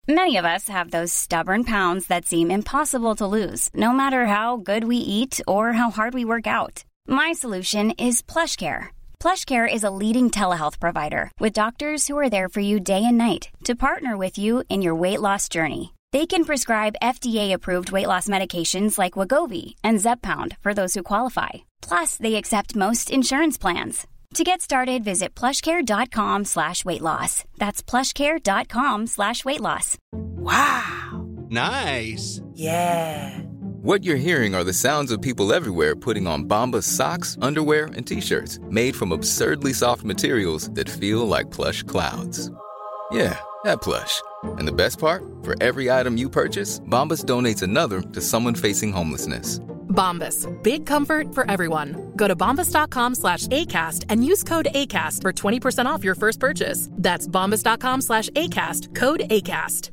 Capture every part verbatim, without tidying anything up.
Many of us have those stubborn pounds that seem impossible to lose, no matter how good we eat or how hard we work out. My solution is PlushCare. PlushCare is a leading telehealth provider with doctors who are there for you day and night to partner with you in your weight loss journey. They can prescribe F D A-approved weight loss medications like Wegovy and Zepbound for those who qualify. Plus, they accept most insurance plans. To get started, visit plushcare.com slash weight loss. That's plushcare.com slash weight loss. Wow. Nice. Yeah. What you're hearing are the sounds of people everywhere putting on Bombas socks, underwear, and T-shirts made from absurdly soft materials that feel like plush clouds. Yeah, that plush. And the best part? For every item you purchase, Bombas donates another to someone facing homelessness. Bombas. Big comfort for everyone. Go to bombas.com slash ACAST and use code ACAST for twenty percent off your first purchase. That's bombas.com slash ACAST. Code ACAST.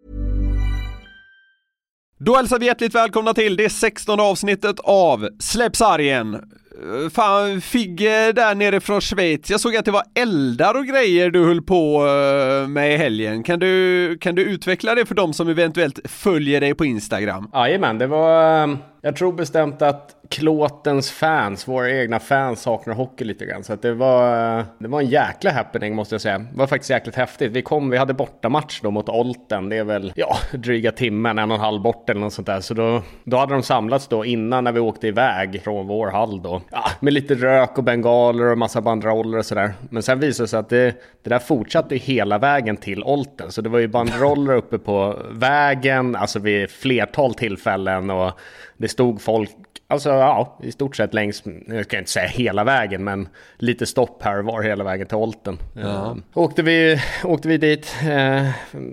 Då hälsar vi hjärtligt välkomna till det sextonde avsnittet av Släpp sargen. Fan, Figge där nere från Schweiz. Jag såg att det var eldar och grejer du höll på med i helgen. Kan du, kan du utveckla det för dem som eventuellt följer dig på Instagram? Jajamän, det var... Jag tror bestämt att Klåtens fans, våra egna fans, saknar hockey lite grann. Så att det var, det var en jäkla happening, måste jag säga. Det var faktiskt jäkligt häftigt. Vi kom, vi hade bortamatch då mot Olten. Det är väl, ja, dryga timmen, en och en halv bort eller något sånt där. Så då, då hade de samlats då innan när vi åkte iväg från vår hall då. Ja, med lite rök och bengaler och massa banderoller och sådär. Men sen visade det sig att det, det där fortsatte hela vägen till Olten. Så det var ju banderoller uppe på vägen, alltså vid flertal tillfällen, och det stod folk, alltså ja, i stort sett längs, jag ska inte säga hela vägen, men lite stopp här var hela vägen till Olten. Ja. Uh, åkte, vi, åkte vi dit, uh,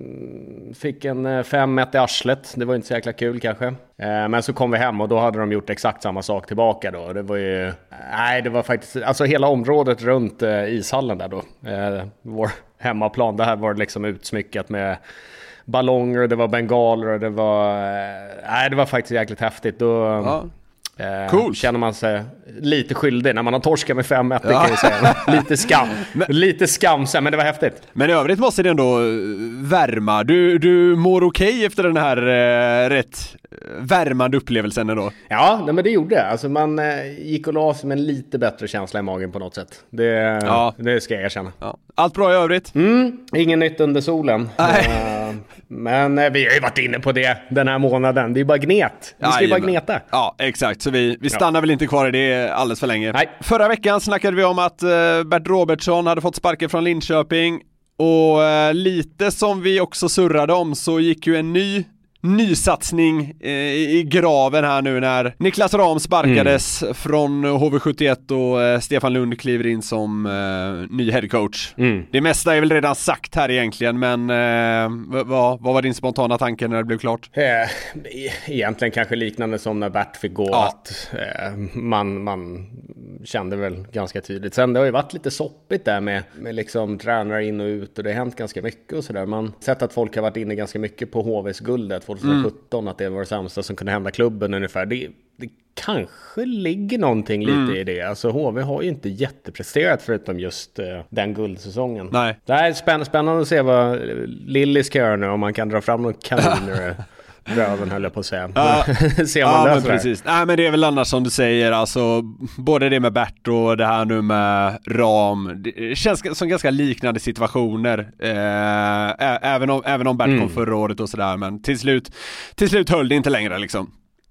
fick en fem ett i arslet, det var inte så jäkla kul kanske. Uh, men så kom vi hem och då hade de gjort exakt samma sak tillbaka då. Det var ju, nej det var faktiskt, alltså hela området runt uh, ishallen där då, uh, vår hemmaplan, det här var liksom utsmyckat med ballonger och det var bengaler och det var, nej det var faktiskt jäkligt häftigt. Då ja. eh, cool. Känner man sig lite skyldig när man har torskat med fem ett, ja. Kan jag säga. Lite skam. men, lite skam sen, men det var häftigt. Men i övrigt måste det ändå värma. Du, du mår okej okay efter den här eh, rätt värmande upplevelsen ändå. Ja, nej, men det gjorde jag. Alltså man eh, gick och la sig med en lite bättre känsla i magen på något sätt. Det, ja. det ska jag erkänna. Ja. Allt bra i övrigt? Mm, ingen nytt under solen. Uh, men eh, vi har ju varit inne på det den här månaden. Det är bara gnet. Vi ska ju bara gneta. Ja, exakt. Så vi, vi stannar ja. väl inte kvar i det alldeles för länge. Nej. Förra veckan snackade vi om att uh, Bert Robertsson hade fått sparken från Linköping. Och uh, lite som vi också surrade om så gick ju en ny nysatsning eh, i graven här nu när Niklas Ram sparkades mm. från H V sjuttioett och eh, Stefan Lund kliver in som eh, ny headcoach. Mm. Det mesta är väl redan sagt här egentligen, men eh, vad, vad var din spontana tanke när det blev klart? Eh, egentligen kanske liknande som när Bert fick gå, ja. att eh, man, man kände väl ganska tydligt. Sen det har ju varit lite soppigt där med, med liksom tränare in och ut och det har hänt ganska mycket och sådär. Man har sett att folk har varit inne ganska mycket på H V:s guldet tjugohundrasjutton, mm. att det var det sämsta som kunde hända klubben ungefär. Det, det kanske ligger någonting lite mm. i det. Alltså H V har ju inte jättepresterat förutom just uh, den guldsäsongen. Nej. Det är spänn- spännande att se vad Lilly ska göra nu, om man kan dra fram någon kaniner. Röven höll jag på att säga. Ja, Se om man ja, löser men precis. Nej, men det är väl annars som du säger, alltså både det med Bert och det här nu med Ram, det känns som ganska liknande situationer, eh, även om, även om Bert mm. kom förra året och sådär, men till slut, till slut höll det inte längre liksom.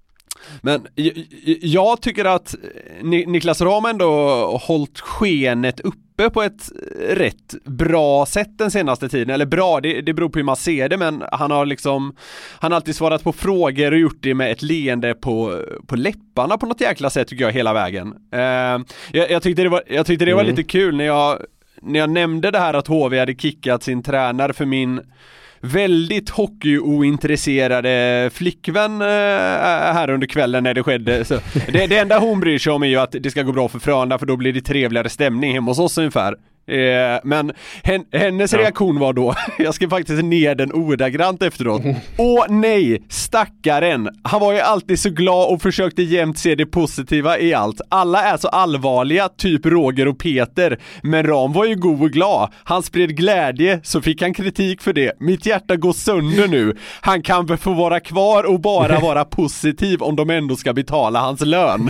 Men jag, jag tycker att Niklas Ram ändå hållit skenet uppe på ett rätt bra sätt den senaste tiden. Eller bra, det, det beror på hur man ser det, men han har liksom han har alltid svarat på frågor och gjort det med ett leende på, på läpparna på något jäkla sätt tycker jag hela vägen. Uh, jag, jag tyckte det var, jag tyckte det var mm. lite kul när jag, när jag nämnde det här att H V hade kickat sin tränare för min väldigt hockeyointresserade flickvän äh, här under kvällen när det skedde. Så det, det enda hon bryr sig om är ju att det ska gå bra för Frölunda, för då blir det trevligare stämning hemma hos oss ungefär. Eh, men hen, hennes ja. reaktion var då, jag ska faktiskt ner den ordagrant efteråt. Åh nej, stackaren. Han var ju alltid så glad och försökte jämt se det positiva i allt. Alla är så allvarliga, typ Roger och Peter. Men Ram var ju god och glad. Han spred glädje, så fick han kritik för det. Mitt hjärta går sönder nu. Han kan väl få vara kvar och bara vara positiv om de ändå ska betala hans lön.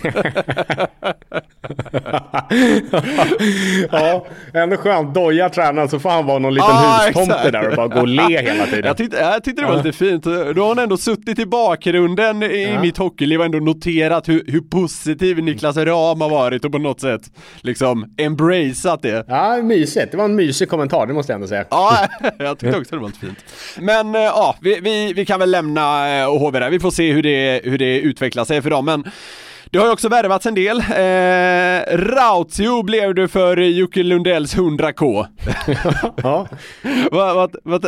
Ja, ändå skönt. Doja tränaren så får han vara någon liten ah, hustomte exakt. Där och bara gå och le hela tiden. Jag tyckte, jag tyckte det var lite fint. Då har han ändå suttit i bakgrunden i ja. mitt hockeyliv och ändå noterat hur, hur positiv Niklas Ram har varit och på något sätt liksom embraceat det. Ja, mysigt. Det var en mysig kommentar, det måste jag ändå säga. Ja, jag tyckte också det var fint. Men ja, vi, vi, vi kan väl lämna och H V där. Vi får se hur det, hur det utvecklar sig för dem. Men det har ju också värvats en del. Eh, Rautio blev du för Jocke Lundells hundra k. Ja. vad, vad, vad,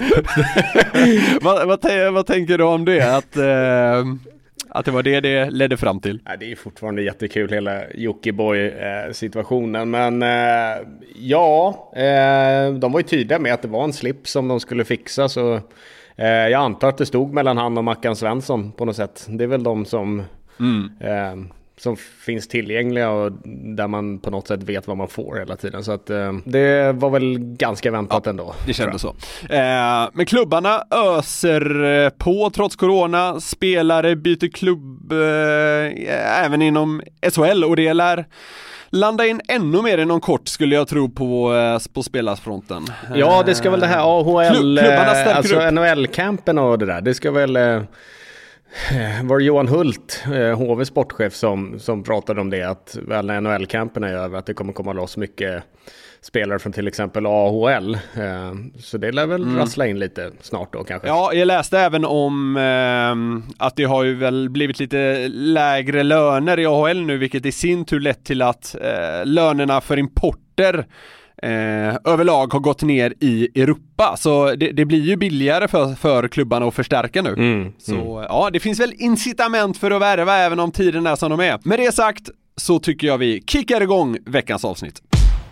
vad, vad, vad tänker du om det? Att, eh, att det var det det ledde fram till? Ja, det är fortfarande jättekul hela Jockiboi-situationen. Men eh, ja, eh, de var ju tydliga med att det var en slip som de skulle fixa. Så eh, jag antar att det stod mellan han och Mackan Svensson på något sätt. Det är väl de som... Mm. Eh, som finns tillgängliga och där man på något sätt vet vad man får hela tiden. Så att eh, det var väl ganska väntat ja, ändå. Det kändes så. Eh, men klubbarna öser på trots corona. Spelare byter klubb eh, även inom S H L och det lär landa in ännu mer inom kort skulle jag tro på, på spelarsfronten. Ja, det ska väl det här A H L, Klubb, alltså N H L-campen och det där. Det ska väl... Eh, var det Johan Hult, H V sportchef, som, som pratade om det, att väl när N H L-campen är över att det kommer komma loss mycket spelare från till exempel A H L. Så det lär väl mm. rassla in lite snart då kanske. Ja, jag läste även om eh, att det har ju väl blivit lite lägre löner i A H L nu, vilket i sin tur lett till att eh, lönerna för importer Eh, överlag har gått ner i Europa. Så det, det blir ju billigare för, för klubbarna att förstärka nu. Mm, så mm. ja, det finns väl incitament för att värva även om tiden är som de är. Med det sagt så tycker jag vi kickar igång veckans avsnitt.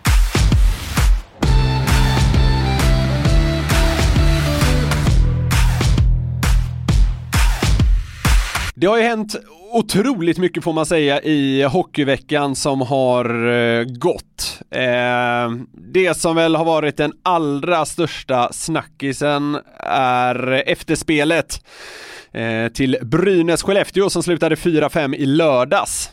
Det har ju hänt otroligt mycket får man säga i hockeyveckan som har eh, gått. Eh, det som väl har varit den allra största snackisen är efterspelet eh, till Brynäs-Skellefteå som slutade fyra fem i lördags.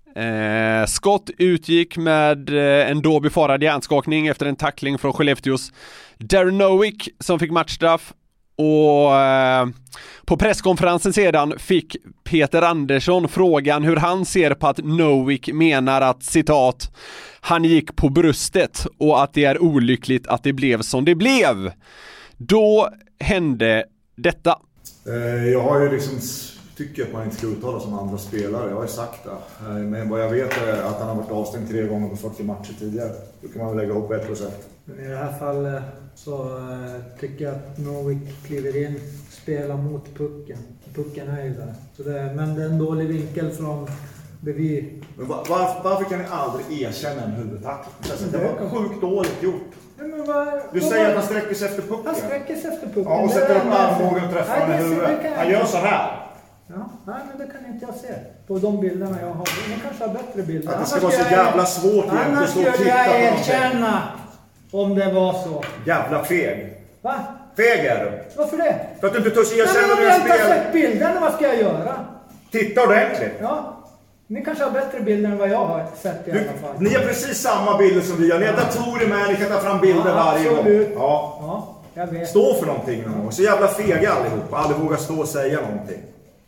Eh, Skott utgick med eh, en då befarad hjärnskakning efter en tackling från Skellefteås Darren Nowick som fick matchstraff. Och eh, på presskonferensen sedan fick Peter Andersson frågan hur han ser på att Nowick menar att, citat, han gick på bröstet och att det är olyckligt att det blev som det blev. Då hände detta. Eh, jag har ju liksom tycker att man inte ska uttala som andra spelare, jag har ju sagt det. Eh, men vad jag vet är att han har varit avstängd tre gånger på fyrtio matcher tidigare. Då kan man väl lägga ihop ett procent. I det här fallet så äh, tycker jag att Nowick kliver in, spelar mot pucken. Pucken är ju där. Så det, men det är en dålig vinkel från bevis. Men var, var, varför kan ni aldrig erkänna en huvudtackling? Alltså, det var sjukt dåligt gjort. Ja, men var, du säger att han sträcker sig efter pucken. Han sträcker sig efter pucken. Ja, och sätter upp armbågen och träffar honom i huvudet. Han gör så här. Ja, nej, men det kan inte jag se på de bilderna jag har. Man kanske har bättre bilder. Att det ska vara så jävla svårt egentligen att stå och titta på jag erkänna om det var så. Jävla feg. Va? Feg är du. Varför det? För att du inte törs erkänna när jag inte har sett bilderna, vad ska jag göra? Titta ordentligt. Ja. Ni kanske har bättre bilder än vad jag har sett i du, alla fall. Ni har precis samma bilder som vi har. Ni har datorer med, ni kan ta fram bilder ja, varje gång. Ja, ja, jag vet. Stå för någonting någon gång. Så jävla fega allihop. Aldrig vågar stå och säga någonting.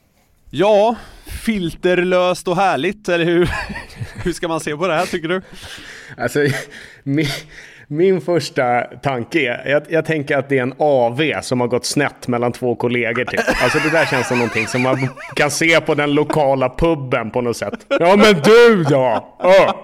Ja, filterlöst och härligt, eller hur? Hur ska man se på det här, tycker du? Alltså, min, min första tanke är, jag, jag tänker att det är en A V som har gått snett mellan två kollegor typ. Alltså det där känns som någonting som man kan se på den lokala pubben på något sätt. Ja men du då! Oh.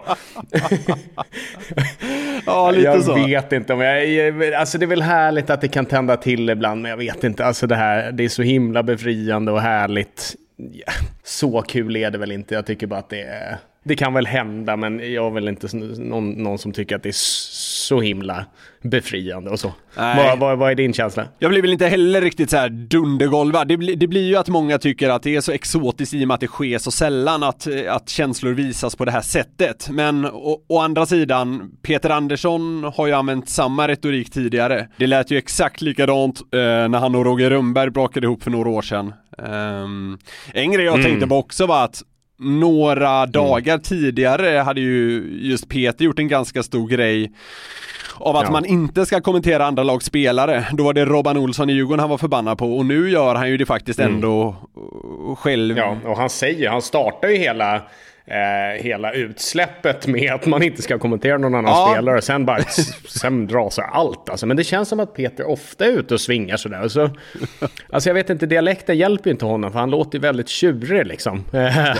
Ja, lite jag så. Jag vet inte om jag, alltså det är väl härligt att det kan tända till ibland, men jag vet inte, alltså det här, det är så himla befriande och härligt. Ja, så kul är det väl inte. Jag tycker bara att det är det kan väl hända, men jag är väl inte någon, någon som tycker att det är så himla befriande och så. Vad, vad, vad är din känsla? Jag blir väl inte heller riktigt så här dundergolvad. Det, bli, det blir ju att många tycker att det är så exotiskt i och med att det sker så sällan att, att känslor visas på det här sättet. Men å, å andra sidan, Peter Andersson har ju använt samma retorik tidigare. Det lät ju exakt likadant eh, när han och Roger Rönnberg brakade ihop för några år sedan. Um, en grej jag mm. tänkte på också var att några dagar mm. tidigare hade ju just Peter gjort en ganska stor grej av att ja. man inte ska kommentera andra lags spelare. Då var det Robban Olsson i Djurgården han var förbannad på, och nu gör han ju det faktiskt ändå mm. själv. Ja, och han säger, han startar ju hela eh, hela utsläppet med att man inte ska kommentera någon annan ja. spelare, sen bara sen drar sig allt alltså. Men det känns som att Peter ofta är ute och svingar sådär. Så, alltså jag vet inte, dialekten hjälper inte honom, för han låter väldigt tjurig liksom. eh,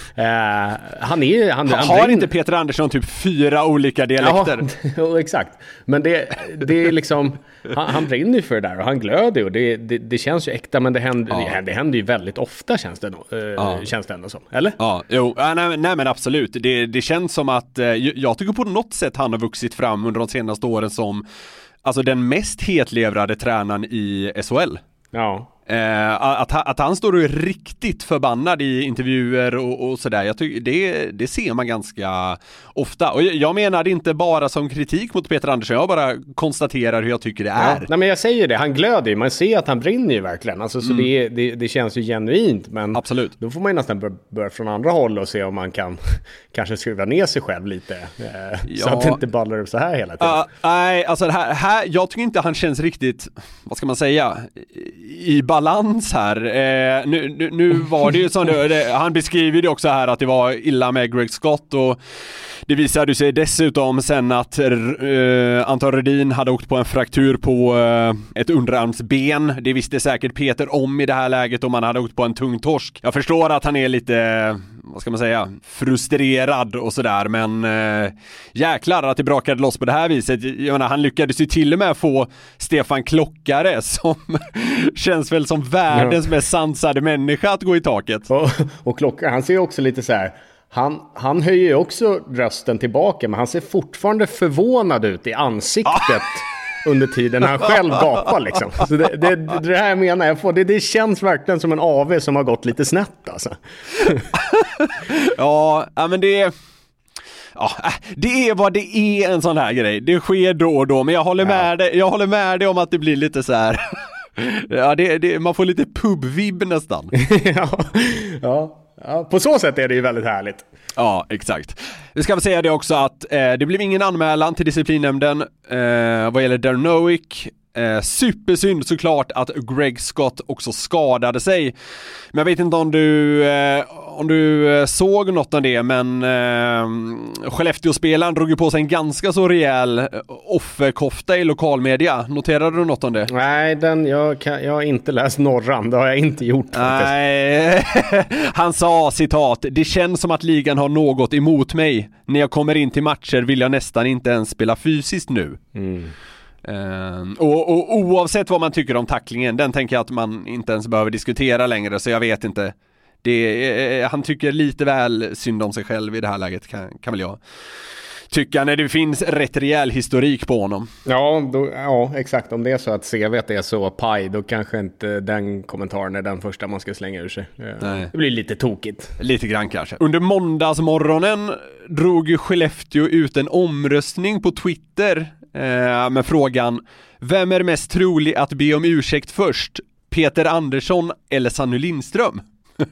han är han, han har brin... inte Peter Andersson typ fyra olika dialekter? Ja, exakt. Men det, det är liksom han, han brinner ju för det där och han glöder, och det, det, det känns ju äkta, men det händer, ja. det, det händer ju väldigt ofta, känns det, eh, ja. känns det ändå som, eller? Ja, jo, nej, nej men absolut. Det, det känns som att eh, jag tycker på något sätt han har vuxit fram under de senaste åren som alltså den mest hetlevrade tränaren i S H L. Ja. Eh, att, att han står och är riktigt förbannad i intervjuer och, och sådär, jag tycker det, det ser man ganska ofta. Och jag, jag menar det inte bara som kritik mot Peter Andersson, jag bara konstaterar hur jag tycker det är. Ja, nej, men jag säger det, han glöder ju, man ser att han brinner ju verkligen, alltså, så mm. det, det, det känns ju genuint, men absolut. Då får man ju nästan börja, börja från andra håll och se om man kan kanske skruva ner sig själv lite, eh, ja. så att det inte ballar upp så här hela tiden. Uh, nej, alltså det här, här, jag tycker inte han känns riktigt, vad ska man säga, i balans här. Eh, nu, nu, nu var det ju som det, det, han beskriver det också här att det var illa med Greg Scott, och det visade sig dessutom sen att eh, Anton Rödin hade åkt på en fraktur på eh, ett underarmsben. Det visste säkert Peter om i det här läget om han hade åkt på en tung torsk. Jag förstår att han är lite, vad ska man säga, frustrerad och sådär, men eh, jäklar att det brakade loss på det här viset. Jag menar, han lyckades ju till och med få Stefan Klockare, som känns väl som världens ja. mest sansade människa, att gå i taket. Och, och Klockare, han ser ju också lite så här. Han, han höjer ju också rösten tillbaka, men han ser fortfarande förvånad ut i ansiktet ah! under tiden han själv gapar liksom. Så det, det, det här menar jag får, det, det känns verkligen som en A V som har gått lite snett alltså. ja, men det är... Ja, det är vad det är, en sån här grej. Det sker då och då, men jag håller med ja. dig, jag håller med dig om att det blir lite så här. Ja, det, det, man får lite pubvibb nästan. ja, ja. Ja, på så sätt är det ju väldigt härligt. Ja, exakt. Vi ska väl säga det också att eh, det blev ingen anmälan till disciplinnämnden eh, vad gäller Darren Nowick. Eh, supersynd såklart att Greg Scott också skadade sig. Men jag vet inte om du eh, om du eh, såg något av det, men eh, Skellefteå-spelaren drog ju på sig en ganska så rejäl offerkofta i lokalmedia. Noterade du något om det? Nej, den, jag, kan, jag har inte läst Norran, det har jag inte gjort. Nej, han sa citat: det känns som att ligan har något emot mig. När jag kommer in till matcher vill jag nästan inte ens spela fysiskt nu. Mm. Uh, och, och oavsett vad man tycker om tacklingen, den tänker jag att man inte ens behöver diskutera längre, så jag vet inte. Det, uh, han tycker lite väl synd om sig själv i det här läget, kan, kan väl jag tycka, när det finns rätt rejäl historik på honom. Ja, då, ja, exakt. Om det är så att C V:t är så paj, då kanske inte den kommentaren är den första man ska slänga ur sig. Nej. Det blir lite tokigt. Lite grann kanske. Under måndagsmorgonen drog ju Skellefteå ut en omröstning på Twitter eh, med frågan: vem är mest trolig att be om ursäkt först? Peter Andersson eller Sanny Lindström?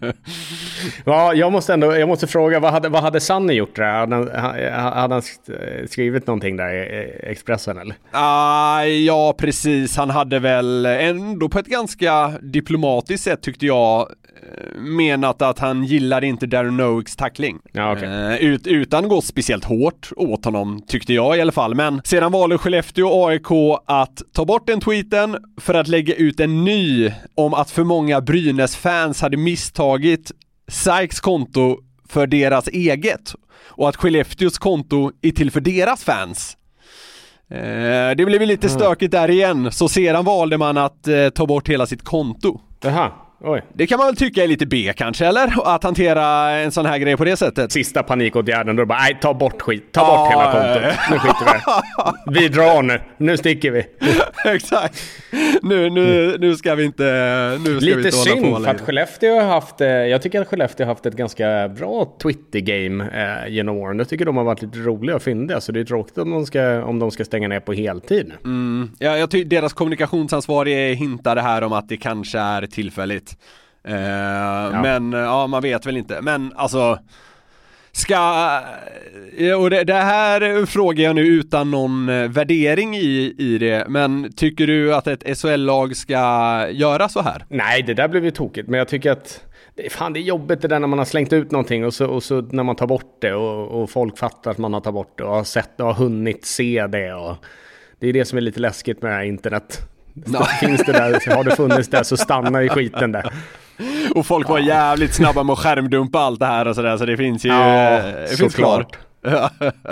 Ja, jag måste ändå jag måste fråga, vad hade, vad hade Sanny gjort där? Hade han, hade han skrivit någonting där i Expressen eller? Ah, ja, precis. Han hade väl ändå på ett ganska diplomatiskt sätt, tyckte jag, menat att han gillade inte Darren Nowicks tackling. Ja, okay. uh, ut, utan gå speciellt hårt åt honom, tyckte jag i alla fall. Men sedan valde Skellefteå och A I K att ta bort den tweeten för att lägga ut en ny om att för många Brynäs-fans hade misstagit Sykes konto för deras eget och att Skellefteås konto är till för deras fans. Uh, det blev lite stökigt där igen, så sedan valde man att uh, ta bort hela sitt konto. Jaha. Oj. Det kan man väl tycka är lite B kanske, eller? Att hantera en sån här grej på det sättet. Sista panikåtgärden, då bara, nej, ta bort skit. Ta bort hela kontot. Nu skiter vi här. Vi drar nu. Nu sticker vi. Exakt. Nu, nu, nu ska vi inte nu ska lite vi inte synd hålla på för att Skellefteå har haft, jag tycker att Skellefteå har haft ett ganska bra Twitter-game eh, genom åren. Jag tycker de har varit lite roliga och fyndiga, så det är tråkigt om de ska, om de ska stänga ner på heltid. Mm. Ja, jag tycker deras kommunikationsansvarige hintade här om att det kanske är tillfälligt. Eh, ja. Men ja, man vet väl inte. Men alltså ska, och det, det här frågar jag nu utan någon värdering i, i det, men tycker du att ett S H L-lag ska göra så här? Nej, det där blev ju tokigt, men jag tycker att det, fan, det är jobbigt det där när man har slängt ut någonting och så, och så när man tar bort det och, och folk fattar att man har tagit bort det och har sett och har hunnit se det, och det är det som är lite läskigt med det här internet. No. Finns det där, har det funnits där så stannar i skiten där. Och folk var jävligt snabba med att skärmdumpa allt det här och sådär, så det finns ju ja, det finns klart. ja.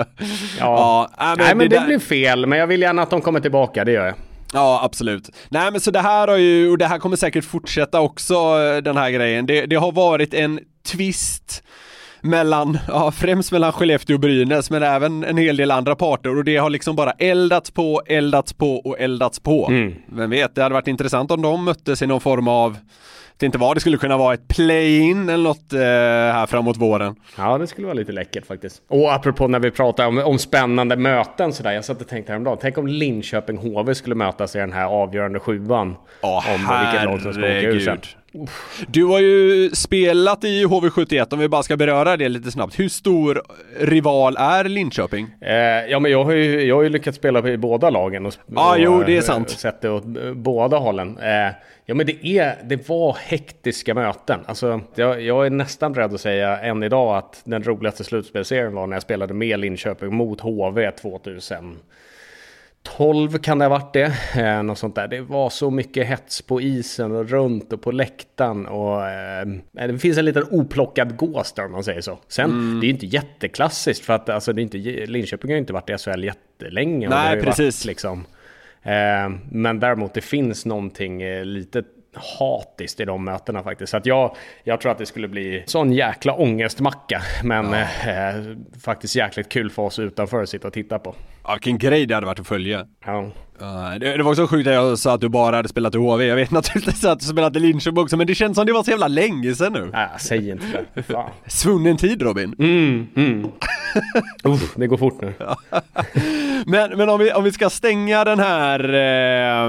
ja, men Nej, men det, det där... blir fel, men jag vill gärna att de kommer tillbaka, det gör jag. Ja, absolut. Nej, men så det här har ju, och det här kommer säkert fortsätta också, den här grejen. Det, det har varit en twist mellan, ja, främst mellan Skellefteå och Brynäs, men även en hel del andra parter, och det har liksom bara eldats på, eldats på och eldats på. Mm. Vem vet, det hade varit intressant om de möttes i någon form av, det inte var, det skulle kunna vara ett play-in eller något eh, här framåt våren. Ja, det skulle vara lite läckert faktiskt. Och apropå när vi pratar om, om spännande möten sådär, jag satt och tänkte häromdagen, tänk om Linköping H V skulle mötas i den här avgörande sjuan. Åh, om vilket lag som ska åka ur sen. Du har ju spelat i H V sjuttioett, om vi bara ska beröra det lite snabbt. Hur stor rival är Linköping? Eh, ja, men jag har ju, jag har ju lyckats spela i båda lagen och, ah, och jo, det är sant. sett det åt båda hållen. Eh, ja, men det, är, det var hektiska möten. Alltså, jag, jag är nästan beredd att säga än idag att den roligaste slutspelserien var när jag spelade med Linköping mot H V tjugohundratolv. kan det ha varit det, eh, något sånt där. Det var så mycket hets på isen och runt och på läktaren, och eh, det finns en liten oplockad gås där, om man säger så. Sen, mm. det är ju inte jätteklassiskt, för att alltså, det är inte, Linköping har ju inte varit i S H L jättelänge. Nej, precis. Varit, liksom, eh, men däremot det finns någonting eh, lite hatiskt i de mötena faktiskt. Så att jag, jag tror att det skulle bli sån jäkla ångestmacka, men ja. eh, faktiskt jäkligt kul för oss utanför att sitta och titta på. Ja, vilken grej det hade varit att följa. Ja. Uh, det, det var också sjukt att jag sa att du bara hade spelat i H V. Jag vet naturligtvis att du spelat i Linköping också, men det känns som det var så jävla länge sedan nu. Nej, säg inte det. Fan. Svunnen tid, Robin. Mm, mm. Uff, det går fort nu. men men om, vi, om vi ska stänga den här eh,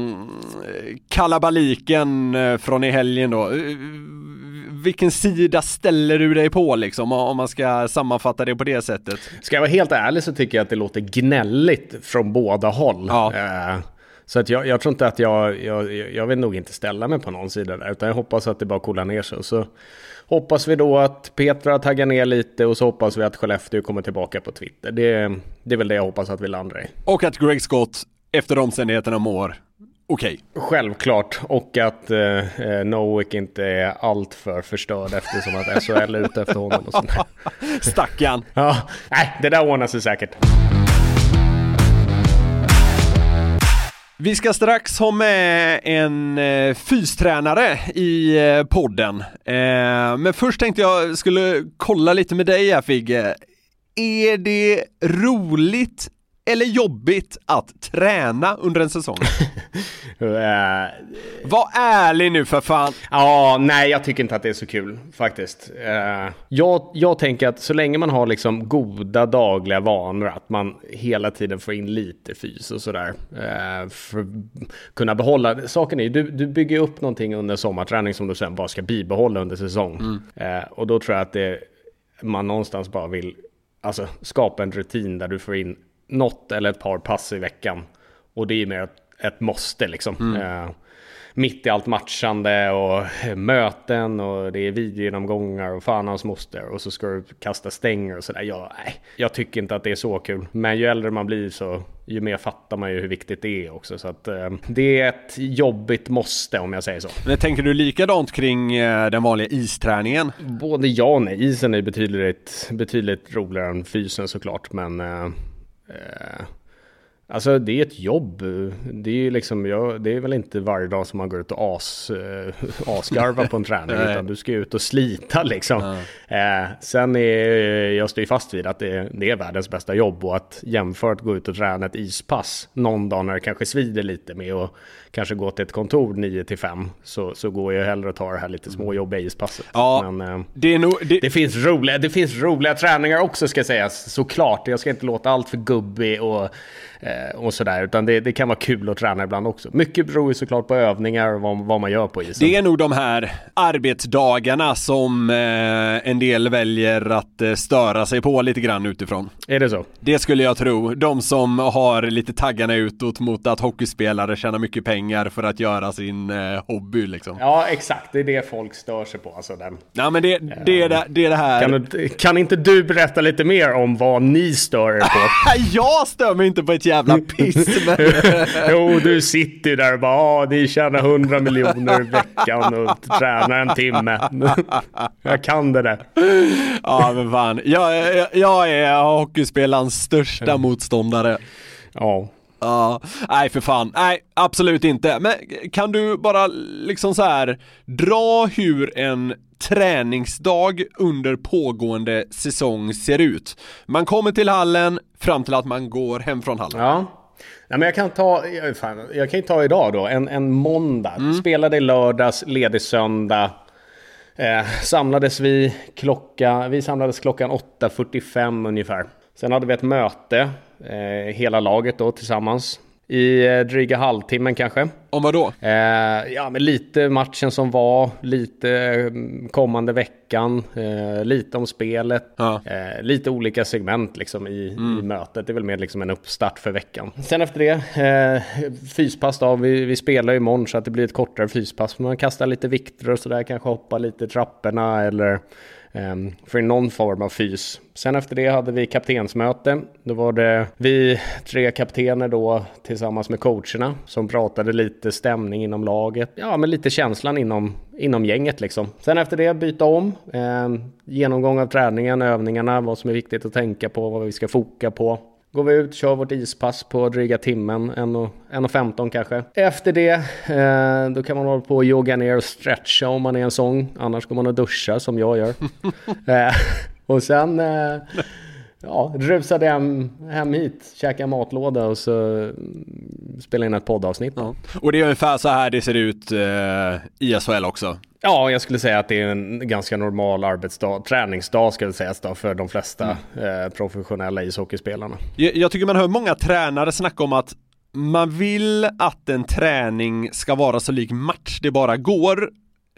kalabaliken från i helgen då. Vilken sida ställer du dig på liksom, om man ska sammanfatta det på det sättet? Ska jag vara helt ärlig så tycker jag att det låter gnälligt från båda håll. Ja. Eh, så att jag, jag tror inte att jag, jag, jag vill nog inte ställa mig på någon sida där, utan jag hoppas att det bara coolar ner sig. Och så hoppas vi då att Petra taggar ner lite, och så hoppas vi att Skellefteå kommer tillbaka på Twitter. Det, det är väl det jag hoppas att vi landar i. Och att Greg Scott efter omständigheterna mår okej. Okay. Självklart, och att eh, Nowick inte är allt för förstörd eftersom att S H L är ute efter honom och sånt. Stackarn. Ja, nej, det där ordnar sig säkert. Vi ska strax ha med en eh, fystränare i eh, podden. Eh, men först tänkte jag skulle kolla lite med dig här, Figge. Är det roligt eller jobbigt att träna under en säsong? uh, Var ärlig nu för fan. Ja, nej, jag tycker inte att det är så kul faktiskt. Uh, jag, jag tänker att så länge man har liksom goda dagliga vanor, att man hela tiden får in lite fys och sådär, uh, för att kunna behålla. Saken är, du, du bygger upp någonting under sommarträning som du sen bara ska bibehålla under säsong. Mm. Uh, och då tror jag att det, man någonstans bara vill alltså, skapa en rutin där du får in något eller ett par pass i veckan, och det är mer ett, ett måste liksom. Mm. Uh, mitt i allt matchande och möten, och det är videogenomgångar och fan hans moster, och så ska du kasta stänger och sådär. Jag, nej, jag tycker inte att det är så kul, men ju äldre man blir så ju mer fattar man ju hur viktigt det är också, så att uh, det är ett jobbigt måste, om jag säger så. Men tänker du likadant kring uh, den vanliga isträningen? Både ja och nej. Isen är betydligt, betydligt roligare än fysen såklart, men uh, Uh, Alltså det är ett jobb. Det är ju liksom, jag, det är väl inte varje dag som man går ut och as, äh, asgarvar på en träning, utan du ska ut och slita liksom. Ja. Eh, sen är jag står ju fast vid att det, det är världens bästa jobb, och att jämföra att gå ut och träna ett ispass någon dag när det kanske svider lite med och kanske gå till ett kontor nio till fem, så, så går jag hellre att ta det här lite småjobbiga ispasset. Ja, men eh, det, är nog, det... det finns roliga, det finns roliga träningar också, ska sägas, såklart. Jag ska inte låta allt för gubbig och och sådär, utan det, det kan vara kul att träna ibland också. Mycket beror ju såklart på övningar och vad, vad man gör på isen. Det är nog de här arbetsdagarna som eh, en del väljer att eh, störa sig på lite grann utifrån. Är det så? Det skulle jag tro. De som har lite taggarna utåt mot att hockeyspelare tjänar mycket pengar för att göra sin eh, hobby liksom. Ja, exakt. Det är det folk stör sig på. Alltså den. Ja, men det, det, är det, det är det här. Kan, kan inte du berätta lite mer om vad ni stör er på? Jag stör mig inte på ett jävla piss. Men... jo, du sitter ju där och bara, ah, ni tjänar hundra miljoner i veckan och tränar en timme. Jag kan det där. Ja, men fan. Jag, jag, jag är hockeyspelarens största ja. motståndare. Ja. Ja, nej för fan. Nej, absolut inte. Men kan du bara liksom så här dra hur en träningsdag under pågående säsong ser ut? Man kommer till hallen fram till att man går hem från hallen. Ja. Nej, men jag kan ta fan, jag kan ju ta idag då en, en måndag. Mm. Spelade i lördags, ledig söndag. Eh, samlades vi klocka vi samlades klockan åtta fyrtiofem ungefär. Sen hade vi ett möte eh, hela laget då tillsammans i eh, dryga halvtimmen kanske. Om vad då? Eh, ja, men lite matchen som var, lite eh, kommande veckan, eh, lite om spelet, ja. eh, lite olika segment liksom i, mm. i mötet. Det är väl mer liksom en uppstart för veckan. Sen efter det, eh, fyspass då. Vi, vi spelar ju imorgon så att det blir ett kortare fyspass. Man kastar lite vikter och sådär, kanske hoppa lite trapporna eller Um, för någon form av fys. Sen efter det hade vi kaptensmöte. Då var det vi tre kaptener då tillsammans med coacherna som pratade lite stämning inom laget. Ja, men lite känslan inom, inom gänget liksom. Sen efter det byta om. Um, genomgång av träningen, övningarna, vad som är viktigt att tänka på, vad vi ska foka på. Går vi ut, kör vårt ispass på dryga timmen, en och femton kanske. Efter det, eh, då kan man hålla på och jogga ner och stretcha om man är en sång. Annars går man och duscha som jag gör. eh, och sen eh, ja, rusade hem, hem hit, käka matlåda och så spela in ett poddavsnitt. Ja. Och det är ungefär så här det ser ut eh, i S H L också. Ja, jag skulle säga att det är en ganska normal arbetsdag, träningsdag ska det sägas då, för de flesta mm. eh, professionella ishockeyspelarna. Jag, jag tycker man hör många tränare snacka om att man vill att en träning ska vara så lik match det bara går.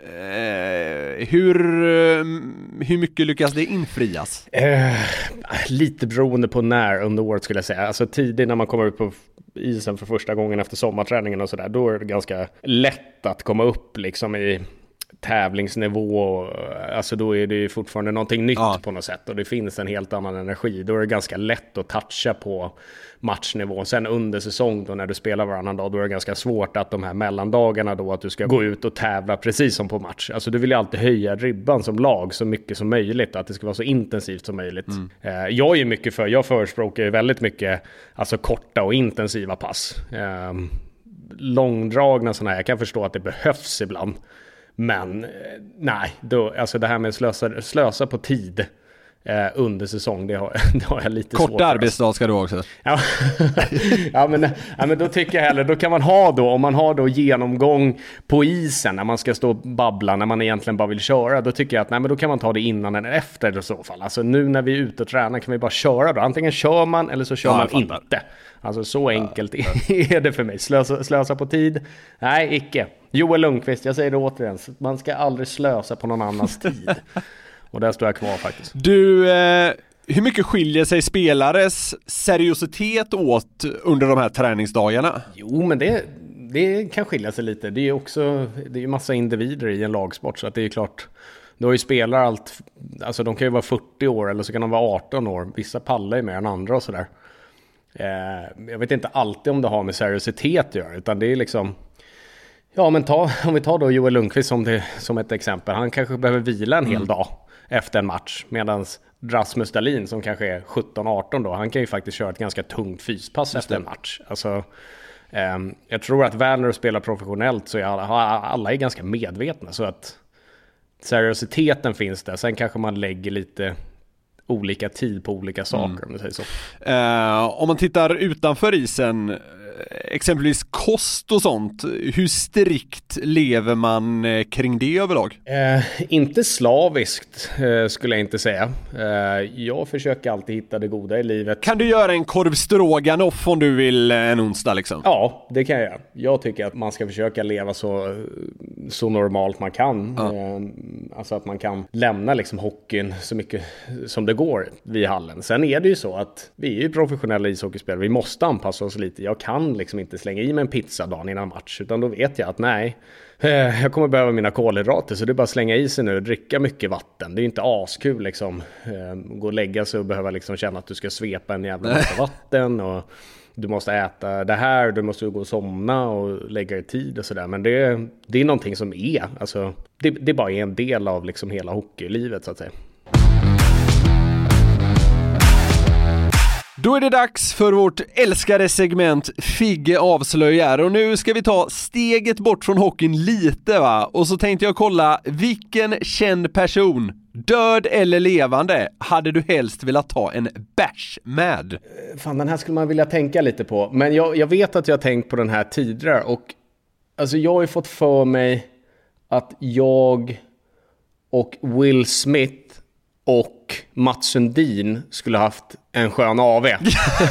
Eh, hur, hur mycket lyckas det infrias? Eh, lite beroende på när under året skulle jag säga. Alltså tidigt när man kommer ut på isen för första gången efter sommarträningen och sådär, då är det ganska lätt att komma upp liksom i tävlingsnivå. Alltså då är det ju fortfarande någonting nytt ja. på något sätt och det finns en helt annan energi. Då är det ganska lätt att toucha på matchnivå. Sen under säsong då när du spelar varannan dag, då är det ganska svårt att de här mellandagarna då att du ska gå ut och tävla precis som på match. Alltså du vill ju alltid höja ribban som lag så mycket som möjligt, att det ska vara så intensivt som möjligt. Mm. Eh, jag är ju mycket för, jag förespråkar ju väldigt mycket alltså korta och intensiva pass. Eh, långdragna sådana här, jag kan förstå att det behövs ibland. Men nej, då, alltså det här med slösa, slösa på tid eh, under säsong, det har, det har jag lite Kort svårt. Kort arbetsdag ska du också. Ja, ja, men, ja, men då tycker jag heller, då kan man ha då, om man har då genomgång på isen när man ska stå och babbla, när man egentligen bara vill köra, då tycker jag att nej, men då kan man ta det innan eller efter i så fall. Alltså nu när vi är ute och tränar kan vi bara köra då. Antingen kör man eller så kör ja, man inte. Alltså så enkelt ja, är det för mig. Slösa, slösa på tid? Nej, icke. Joel Lundqvist, jag säger det återigen. Man ska aldrig slösa på någon annans tid. Och där står jag kvar faktiskt. Du, eh, hur mycket skiljer sig spelares seriositet åt under de här träningsdagarna? Jo, men det, det kan skilja sig lite. Det är ju också, det är ju massa individer i en lagsport. Så att det är ju klart, du har ju spelare allt, alltså de kan ju vara fyrtio år eller så kan de vara arton år. Vissa pallar ju mer än andra och sådär. Eh, jag vet inte alltid om det har med seriositet att göra, utan det är liksom, ja men ta, om vi tar då Joel Lundqvist som, det, som ett exempel, han kanske behöver vila en hel mm. dag efter en match. Medan Rasmus Dahlin som kanske är sjutton arton då, han kan ju faktiskt köra ett ganska tungt fyspass efter en match. Alltså, eh, jag tror att väl när du spelar professionellt så är alla, alla är ganska medvetna, så att seriositeten finns där. Sen kanske man lägger lite olika tid på olika saker, mm. om du säger så. Uh, om man tittar utanför isen, exempelvis kost och sånt, hur strikt lever man kring det överlag? Eh, inte slaviskt eh, skulle jag inte säga. Eh, jag försöker alltid hitta det goda i livet. Kan du göra en korv stroganoff om du vill en onsdag liksom? Ja, det kan jag göra. Jag tycker att man ska försöka leva så, så normalt man kan. Ja. Eh, alltså att man kan lämna liksom hockeyn så mycket som det går vid hallen. Sen är det ju så att vi är ju professionella ishockeyspelare. Vi måste anpassa oss lite. Jag kan liksom inte slänga i mig en pizza dagen innan match, utan då vet jag att nej, jag kommer behöva mina kolhydrater, så det är bara att slänga i sig nu och dricka mycket vatten. Det är ju inte askul liksom, gå och lägga sig och behöva liksom känna att du ska svepa en jävla massa vatten och du måste äta det här, du måste gå och somna och lägga i tid och sådär. Men det, det är någonting som är, alltså, det, det bara är en del av liksom hela hockeylivet så att säga. Då är det dags för vårt älskade segment Figge avslöjar, och nu ska vi ta steget bort från hockeyn lite va, och så tänkte jag kolla vilken känd person, död eller levande, hade du helst velat ta en bärs med? Fan, den här skulle man vilja tänka lite på, men jag, jag vet att jag har tänkt på den här tidigare, och alltså jag har ju fått för mig att jag och Will Smith och Mats Sundin skulle haft en skön A V.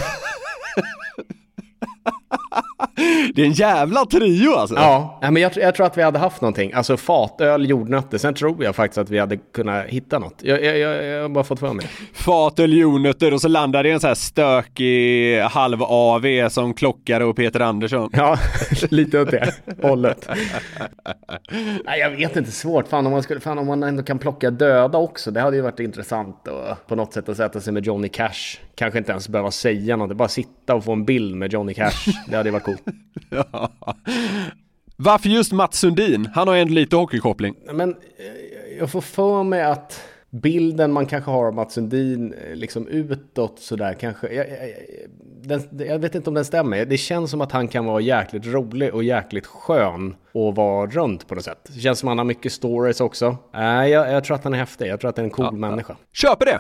Det är en jävla trio alltså. Ja, men jag, jag tror att vi hade haft någonting. Alltså fatöl, jordnötter. Sen tror jag faktiskt att vi hade kunnat hitta något. Jag, jag, jag, jag har bara fått för mig. Fatöl, jordnötter, och så landar det en så här stökig halv A V som Klockare och Peter Andersson. Ja, lite åt det hållet. Nej, jag vet inte, svårt. Fan om, man skulle, fan om man ändå kan plocka döda också. Det hade ju varit intressant och på något sätt att sätta sig med Johnny Cash. Kanske inte ens behöva säga något. Bara sitta och få en bild med Johnny Cash. Det hade varit coolt. Ja. Varför just Mats Sundin? Han har ju ändå lite hockeykoppling. Men jag får för mig att bilden man kanske har av Mats Sundin liksom utåt sådär kanske, jag, jag, den, jag vet inte om den stämmer. Det känns som att han kan vara jäkligt rolig och jäkligt skön och vara runt på något sätt. Det känns som att han har mycket stories också. äh, jag, jag tror att han är häftig. Jag tror att han är en cool ja, människa. Köper det!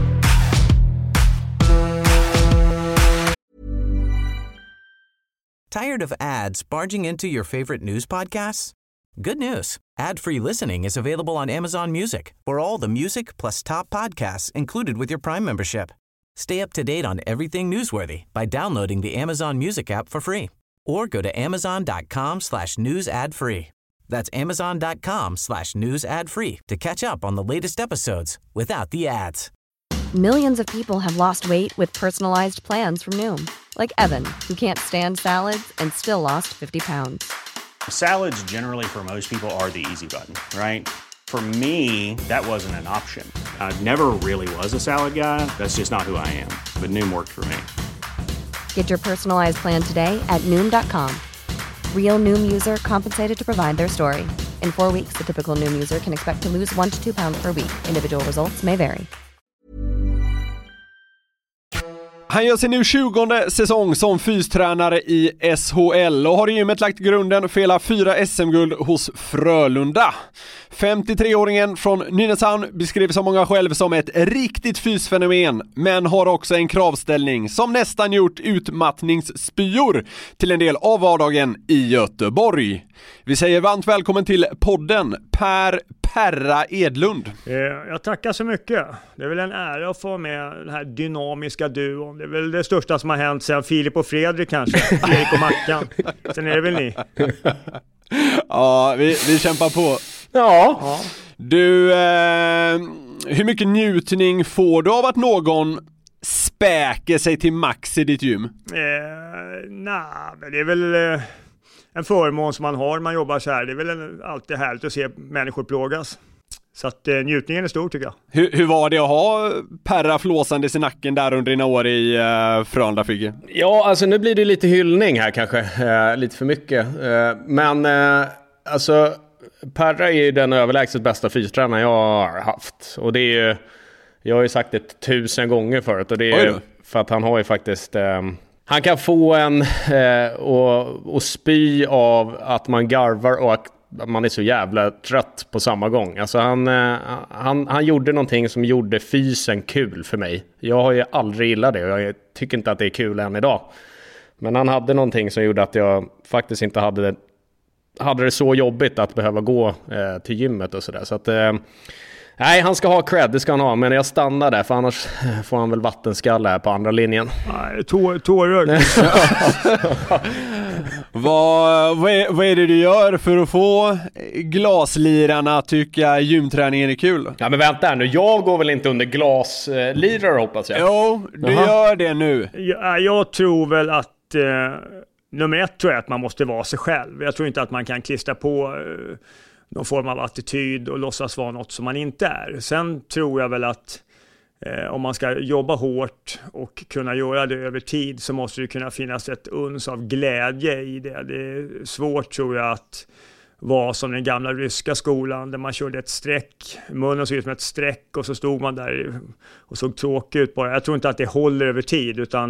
Tired of ads barging into your favorite news podcasts? Good news. Ad-free listening is available on Amazon Music for all the music plus top podcasts included with your Prime membership. Stay up to date on everything newsworthy by downloading the Amazon Music app for free or go to amazon.com slash news ad free. That's amazon.com slash news ad free to catch up on the latest episodes without the ads. Millions of people have lost weight with personalized plans from Noom. Like Evan, who can't stand salads and still lost fifty pounds. Salads generally for most people are the easy button, right? For me, that wasn't an option. I never really was a salad guy. That's just not who I am. But Noom worked for me. Get your personalized plan today at Noom dot com. Real Noom user compensated to provide their story. In four weeks, the typical Noom user can expect to lose one to two pounds per week. Individual results may vary. Han gör sin nu tjugonde säsong som fystränare i S H L och har i gymmet lagt grunden för hela fyra S M-guld hos Frölunda. femtiotre-åringen från Nynäshamn beskrivs av många själv som ett riktigt fysfenomen, men har också en kravställning som nästan gjort utmattningsspyor till en del av vardagen i Göteborg. Vi säger varmt välkommen till podden, Per Perra Edlund. Jag tackar så mycket. Det är väl en ära att få med den här dynamiska duon. Det är väl det största som har hänt sedan Filip och Fredrik kanske. Erik och Mackan. Sen är det väl ni. Ja, vi, vi kämpar på. Ja. ja. Du, eh, hur mycket njutning får du av att någon späker sig till max i ditt gym? Eh, nej, men det är väl... Eh... en förmån som man har när man jobbar så här. Det är väl en, alltid härligt att se människor plågas. Så att eh, njutningen är stor tycker jag. Hur, hur var det att ha Perra flåsandes i nacken där under dina år i uh, Frölunda, Figge? Ja, alltså nu blir det lite hyllning här kanske. Uh, lite för mycket. Uh, men uh, alltså Perra är ju den överlägset bästa fystränaren jag har haft. Och det är ju, jag har ju sagt det tusen gånger förut. Och det är ju för att han har ju faktiskt... Eh, han kan få en eh, och, och spy av att man garvar och att man är så jävla trött på samma gång. Alltså han, eh, han, han gjorde någonting som gjorde fysen kul för mig. Jag har ju aldrig gillat det och jag tycker inte att det är kul än idag. Men han hade någonting som gjorde att jag faktiskt inte hade det, hade det så jobbigt att behöva gå eh, till gymmet och sådär. Så att... Eh, nej, han ska ha cred, det ska han ha. Men jag stannar där, för annars får han väl vattenskalle här på andra linjen. Nej, tår, tårögd. vad, vad, är, vad är det du gör för att få glaslirarna att tycka gymträningen är kul? Ja, men vänta här nu. Jag går väl inte under glaslirare, hoppas jag. Jo, du Aha. gör det nu. Jag, jag tror väl att... Eh, nummer ett tror jag att man måste vara sig själv. Jag tror inte att man kan klistra på... Eh, någon form av attityd och låtsas vara något som man inte är. Sen tror jag väl att eh, om man ska jobba hårt och kunna göra det över tid så måste det kunna finnas ett uns av glädje i det. Det är svårt, tror jag, att vara som den gamla ryska skolan där man körde ett streck, munnen såg ut som ett streck och så stod man där och såg tråkig ut bara. Jag tror inte att det håller över tid, utan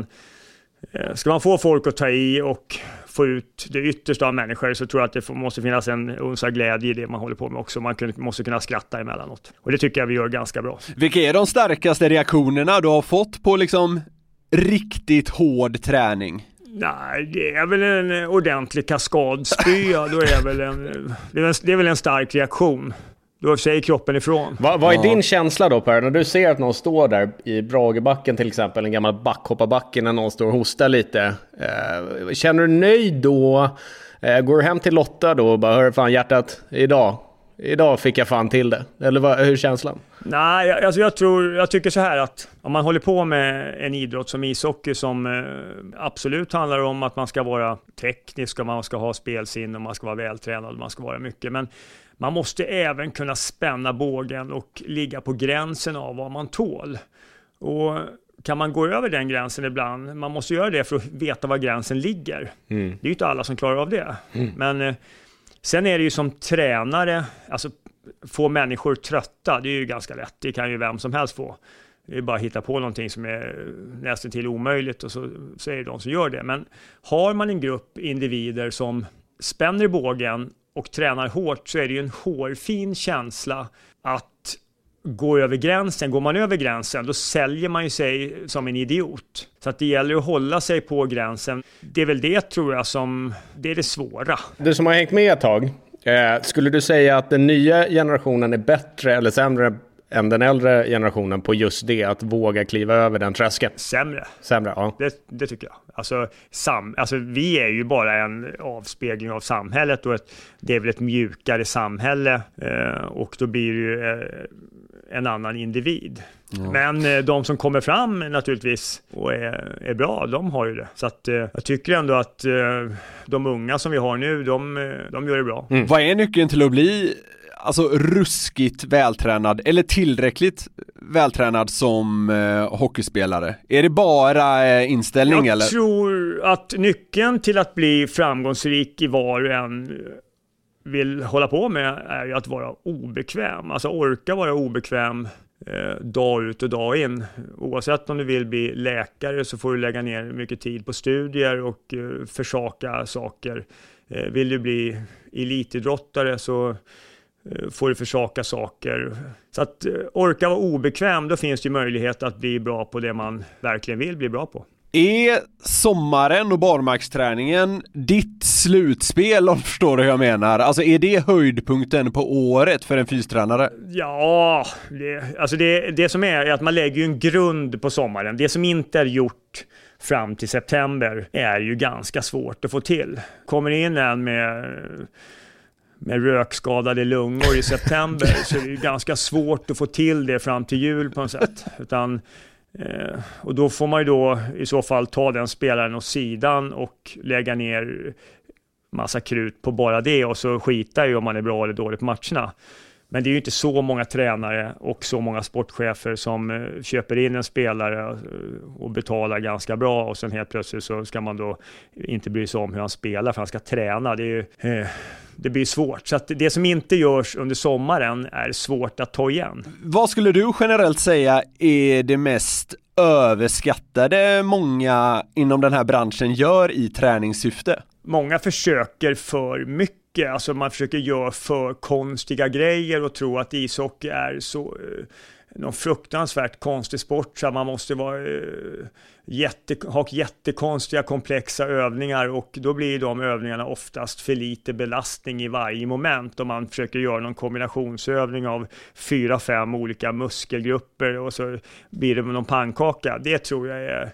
eh, ska man få folk att ta i och få ut det yttersta av människor, så tror jag att det måste finnas en unsa glädje i det man håller på med också. Man måste kunna skratta emellanåt. Och det tycker jag vi gör ganska bra. Vilka är de starkaste reaktionerna du har fått på liksom riktigt hård träning? Nej, det är väl en ordentlig kaskadspya. Då är väl en, det, är väl, det är väl en stark reaktion. Då säger kroppen ifrån. Va, vad är ja. din känsla då, Per? När du ser att någon står där i Bragebacken till exempel, en gammal backhopparbacken, när någon står och hostar lite. Eh, känner du nöjd då? Eh, går du hem till Lotta då och bara, hör fan hjärtat, idag, idag fick jag fan till det. Eller vad, hur är känslan? Nej, alltså jag, tror, jag tycker så här att om man håller på med en idrott som ishockey som eh, absolut handlar om att man ska vara teknisk och man ska ha spelsinne och man ska vara vältränad och man ska vara mycket. Men man måste även kunna spänna bågen och ligga på gränsen av vad man tål. Och kan man gå över den gränsen ibland, man måste göra det för att veta var gränsen ligger. Mm. Det är ju inte alla som klarar av det. Mm. Men eh, sen är det ju som tränare, alltså få människor trötta, det är ju ganska lätt. Det kan ju vem som helst få. Det är bara att hitta på någonting som är nästan till omöjligt och så, så är det de som gör det. Men har man en grupp individer som spänner i bågen och tränar hårt, så är det ju en hårfin känsla att gå över gränsen. Går man över gränsen, då säljer man ju sig som en idiot. Så att det gäller att hålla sig på gränsen. Det är väl det, tror jag, som det är det svåra. Du som har hängt med ett tag, eh, skulle du säga att den nya generationen är bättre eller sämre än den äldre generationen på just det, att våga kliva över den tröskeln? Sämre. Sämre, ja. Det, det tycker jag. Alltså, sam, alltså, vi är ju bara en avspegling av samhället och ett, det är väl ett mjukare samhälle eh, och då blir det ju eh, en annan individ. Mm. Men eh, de som kommer fram naturligtvis och är, är bra, de har ju det. Så att, eh, jag tycker ändå att eh, de unga som vi har nu, de, de gör det bra. Mm. Vad är nyckeln till att bli alltså ruskigt vältränad eller tillräckligt vältränad som eh, hockeyspelare? Är det bara eh, inställning? Jag eller? Jag tror att nyckeln till att bli framgångsrik i var och en vill hålla på med är ju att vara obekväm. Alltså orka vara obekväm eh, dag ut och dag in. Oavsett om du vill bli läkare så får du lägga ner mycket tid på studier och eh, försaka saker. Eh, vill du bli elitidrottare så får du försaka saker. Så att orka vara obekväm, då finns det ju möjlighet att bli bra på det man verkligen vill bli bra på. Är sommaren och barmarksträningen ditt slutspel, om du förstår hur jag menar? Alltså är det höjdpunkten på året för en fystränare? Ja, det, alltså det, det som är, är att man lägger ju en grund på sommaren. Det som inte är gjort fram till september är ju ganska svårt att få till. Kommer in en med med rökskadade lungor i september så är det ju ganska svårt att få till det fram till jul på något sätt. Utan, eh, och då får man ju då i så fall ta den spelaren åt sidan och lägga ner massa krut på bara det och så skita ju om man är bra eller dålig på matcherna. Men det är ju inte så många tränare och så många sportchefer som eh, köper in en spelare och, och betalar ganska bra och sen helt plötsligt så ska man då inte bry sig om hur han spelar för han ska träna. Det är ju, eh, det blir svårt. Så att det som inte görs under sommaren är svårt att ta igen. Vad skulle du generellt säga är det mest överskattade många inom den här branschen gör i träningssyfte? Många försöker för mycket. Alltså man försöker göra för konstiga grejer och tro att ishockey är så eh, någon fruktansvärt konstig sport så man måste vara eh, jätte, ha jättekonstiga komplexa övningar och då blir de övningarna oftast för lite belastning i varje moment om man försöker göra någon kombinationsövning av fyra, fem olika muskelgrupper och så blir det någon pannkaka. Det tror jag är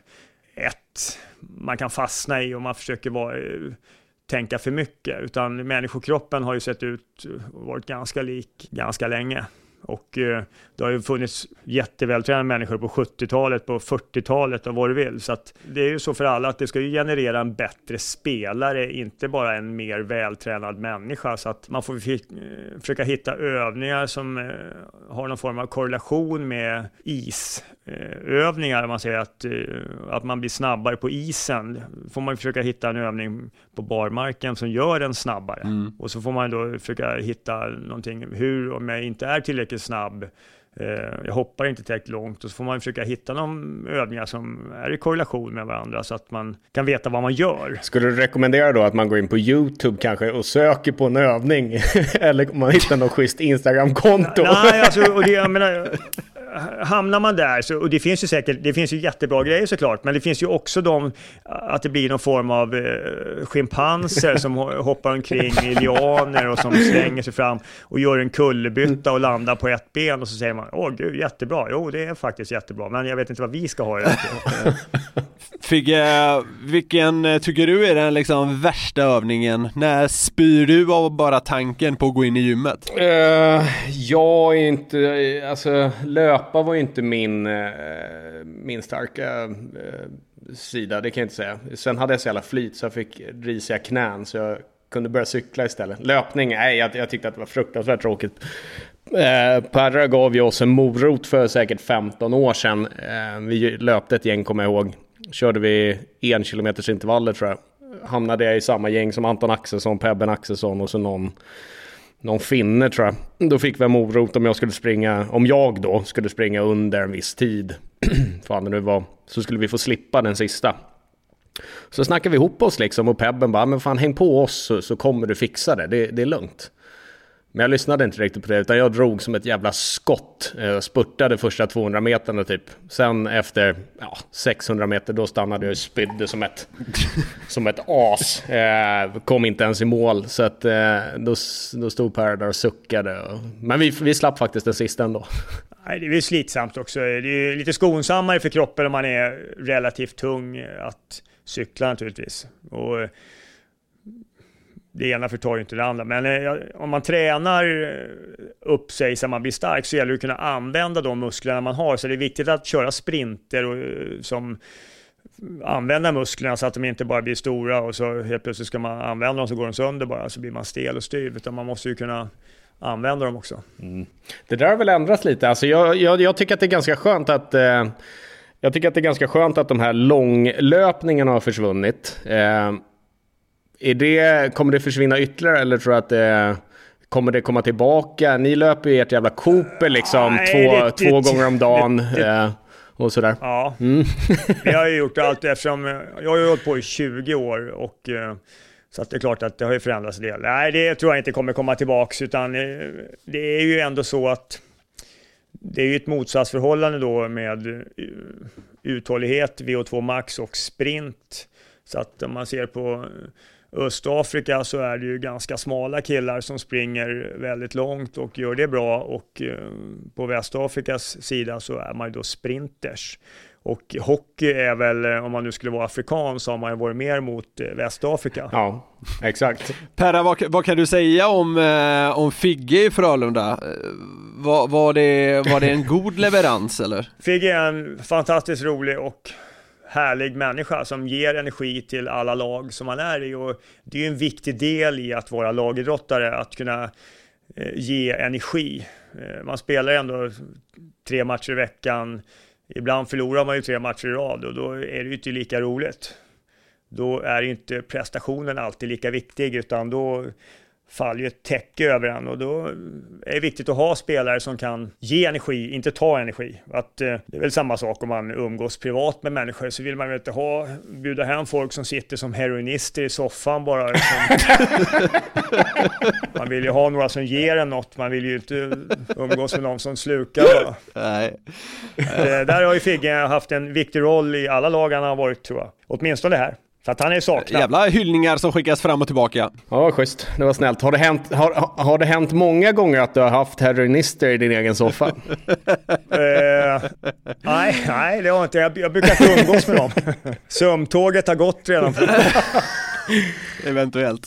ett man kan fastna i om man försöker vara eh, tänka för mycket, utan människokroppen har ju sett ut och varit ganska lik ganska länge. Och eh, det har ju funnits jättevältränade människor på sjuttiotalet, på fyrtiotalet och vad du vill. Så att det är ju så för alla att det ska ju generera en bättre spelare, inte bara en mer vältränad människa. Så att man får f- eh, försöka hitta övningar som eh, har någon form av korrelation med isövningar. Eh, man säger att, eh, att man blir snabbare på isen. Får man försöka hitta en övning på barmarken som gör den snabbare. Mm. Och så får man då försöka hitta någonting, hur om jag inte är tillräckligt snabb, eh, jag hoppar inte tillräckligt långt och så får man försöka hitta någon övningar som är i korrelation med varandra så att man kan veta vad man gör. Skulle du rekommendera då att man går in på YouTube kanske och söker på en övning eller om man hittar något schysst Instagram-konto? Nej, alltså, och det, jag menar, hamnar man där så, och det finns ju säkert, det finns ju jättebra grejer såklart, men det finns ju också de att det blir någon form av eh, schimpanser som hoppar omkring i lianer och som slänger sig fram och gör en kullerbytta och landar på ett ben och så säger man, åh gud, jättebra, jo det är faktiskt jättebra, men jag vet inte vad vi ska ha i det. Figge, vilken tycker du är den liksom värsta övningen? När spyr du av bara tanken på att gå in i gymmet? Uh, jag är inte, alltså löpa var ju inte min, uh, min starka uh, sida, det kan jag inte säga. Sen hade jag så jävla flyt så jag fick risiga knän så jag kunde börja cykla istället. Löpning, nej jag, jag tyckte att det var fruktansvärt tråkigt. Uh, Perra gav ju oss en morot för säkert femton år sedan. Uh, vi löpte ett gäng, kommer jag ihåg. Körde vi en kilometers intervaller tror jag. Hamnade jag i samma gäng som Anton Axelsson, Pebben Axelsson och så någon, någon finne tror jag. Då fick vi en morot om jag skulle springa, om jag då skulle springa under en viss tid. Fan det nu var. Så skulle vi få slippa den sista. Så snackade vi ihop oss liksom och Pebben bara, men fan häng på oss så, så kommer du fixa det. det. Det är lugnt. Men jag lyssnade inte riktigt på det utan jag drog som ett jävla skott. Jag spurtade första tvåhundra meterna typ. Sen efter ja, sexhundra meter då stannade jag och spydde som ett, som ett as. Eh, kom inte ens i mål. Så att, eh, då, då stod Per där och suckade. Men vi, vi slapp faktiskt den sista ändå. Nej, det är ju slitsamt också. Det är lite skonsammare för kroppen om man är relativt tung att cykla naturligtvis. Och det ena förtar ju inte det andra. Men eh, om man tränar upp sig så man blir stark så gäller det att kunna använda de musklerna man har. Så det är viktigt att köra sprinter och, som använda musklerna så att de inte bara blir stora och så helt plötsligt ska man använda dem så går de sönder bara så blir man stel och styv. Utan man måste ju kunna använda dem också. Mm. Det där har väl ändrats lite. Alltså jag, jag, jag tycker att det är ganska skönt att... Eh, jag tycker att det är ganska skönt att de här långlöpningarna har försvunnit. Eh, Är det, kommer det försvinna ytterligare eller tror du att det, kommer det komma tillbaka? Ni löper ju ert jävla Cooper liksom Nej, två, det, två det, gånger om dagen det, det, eh, och sådär. Ja, mm. Det har ju gjort allt eftersom jag har ju hållit på i tjugo år och så att det är klart att det har ju förändrats en del. Nej, det tror jag inte kommer komma tillbaka utan det är ju ändå så att det är ju ett motsatsförhållande då med uthållighet, V O två max och sprint. Så att om man ser på Östafrika så är det ju ganska smala killar som springer väldigt långt och gör det bra och på Västafrikas sida så är man ju då sprinters. Och hockey är väl, om man nu skulle vara afrikan så har man ju varit mer mot Västafrika. Ja, exakt. Perra, vad, vad kan du säga om, eh, om Figge i Frölunda? Var, var, det, var det en god leverans eller? Figge är en fantastiskt rolig och härlig människa som ger energi till alla lag som man är i och det är ju en viktig del i att vara lagidrottare att kunna eh, ge energi. Eh, man spelar ändå tre matcher i veckan. Ibland förlorar man ju tre matcher i rad och då är det ju inte lika roligt. Då är ju inte prestationen alltid lika viktig, utan då faller ju ett täcke över en, och då är det viktigt att ha spelare som kan ge energi, inte ta energi. Att, eh, det är väl samma sak om man umgås privat med människor, så vill man ju inte ha, bjuda hem folk som sitter som heroinister i soffan bara. Liksom. Man vill ju ha några som ger en något, man vill ju inte umgås med någon som slukar bara. Nej. Eh, där har ju Figge haft en viktig roll i alla lag han har varit, tror jag. Åtminstone här. För att han är saknad. Jävla hyllningar som skickas fram och tillbaka. Ja, schysst. Det var snällt. Har det hänt, har, har det hänt många gånger att du har haft heroinister i din egen soffa? uh, nej, nej, det har inte. Jag, jag brukar inte umgås med dem. Sömntåget har gått redan. Eventuellt.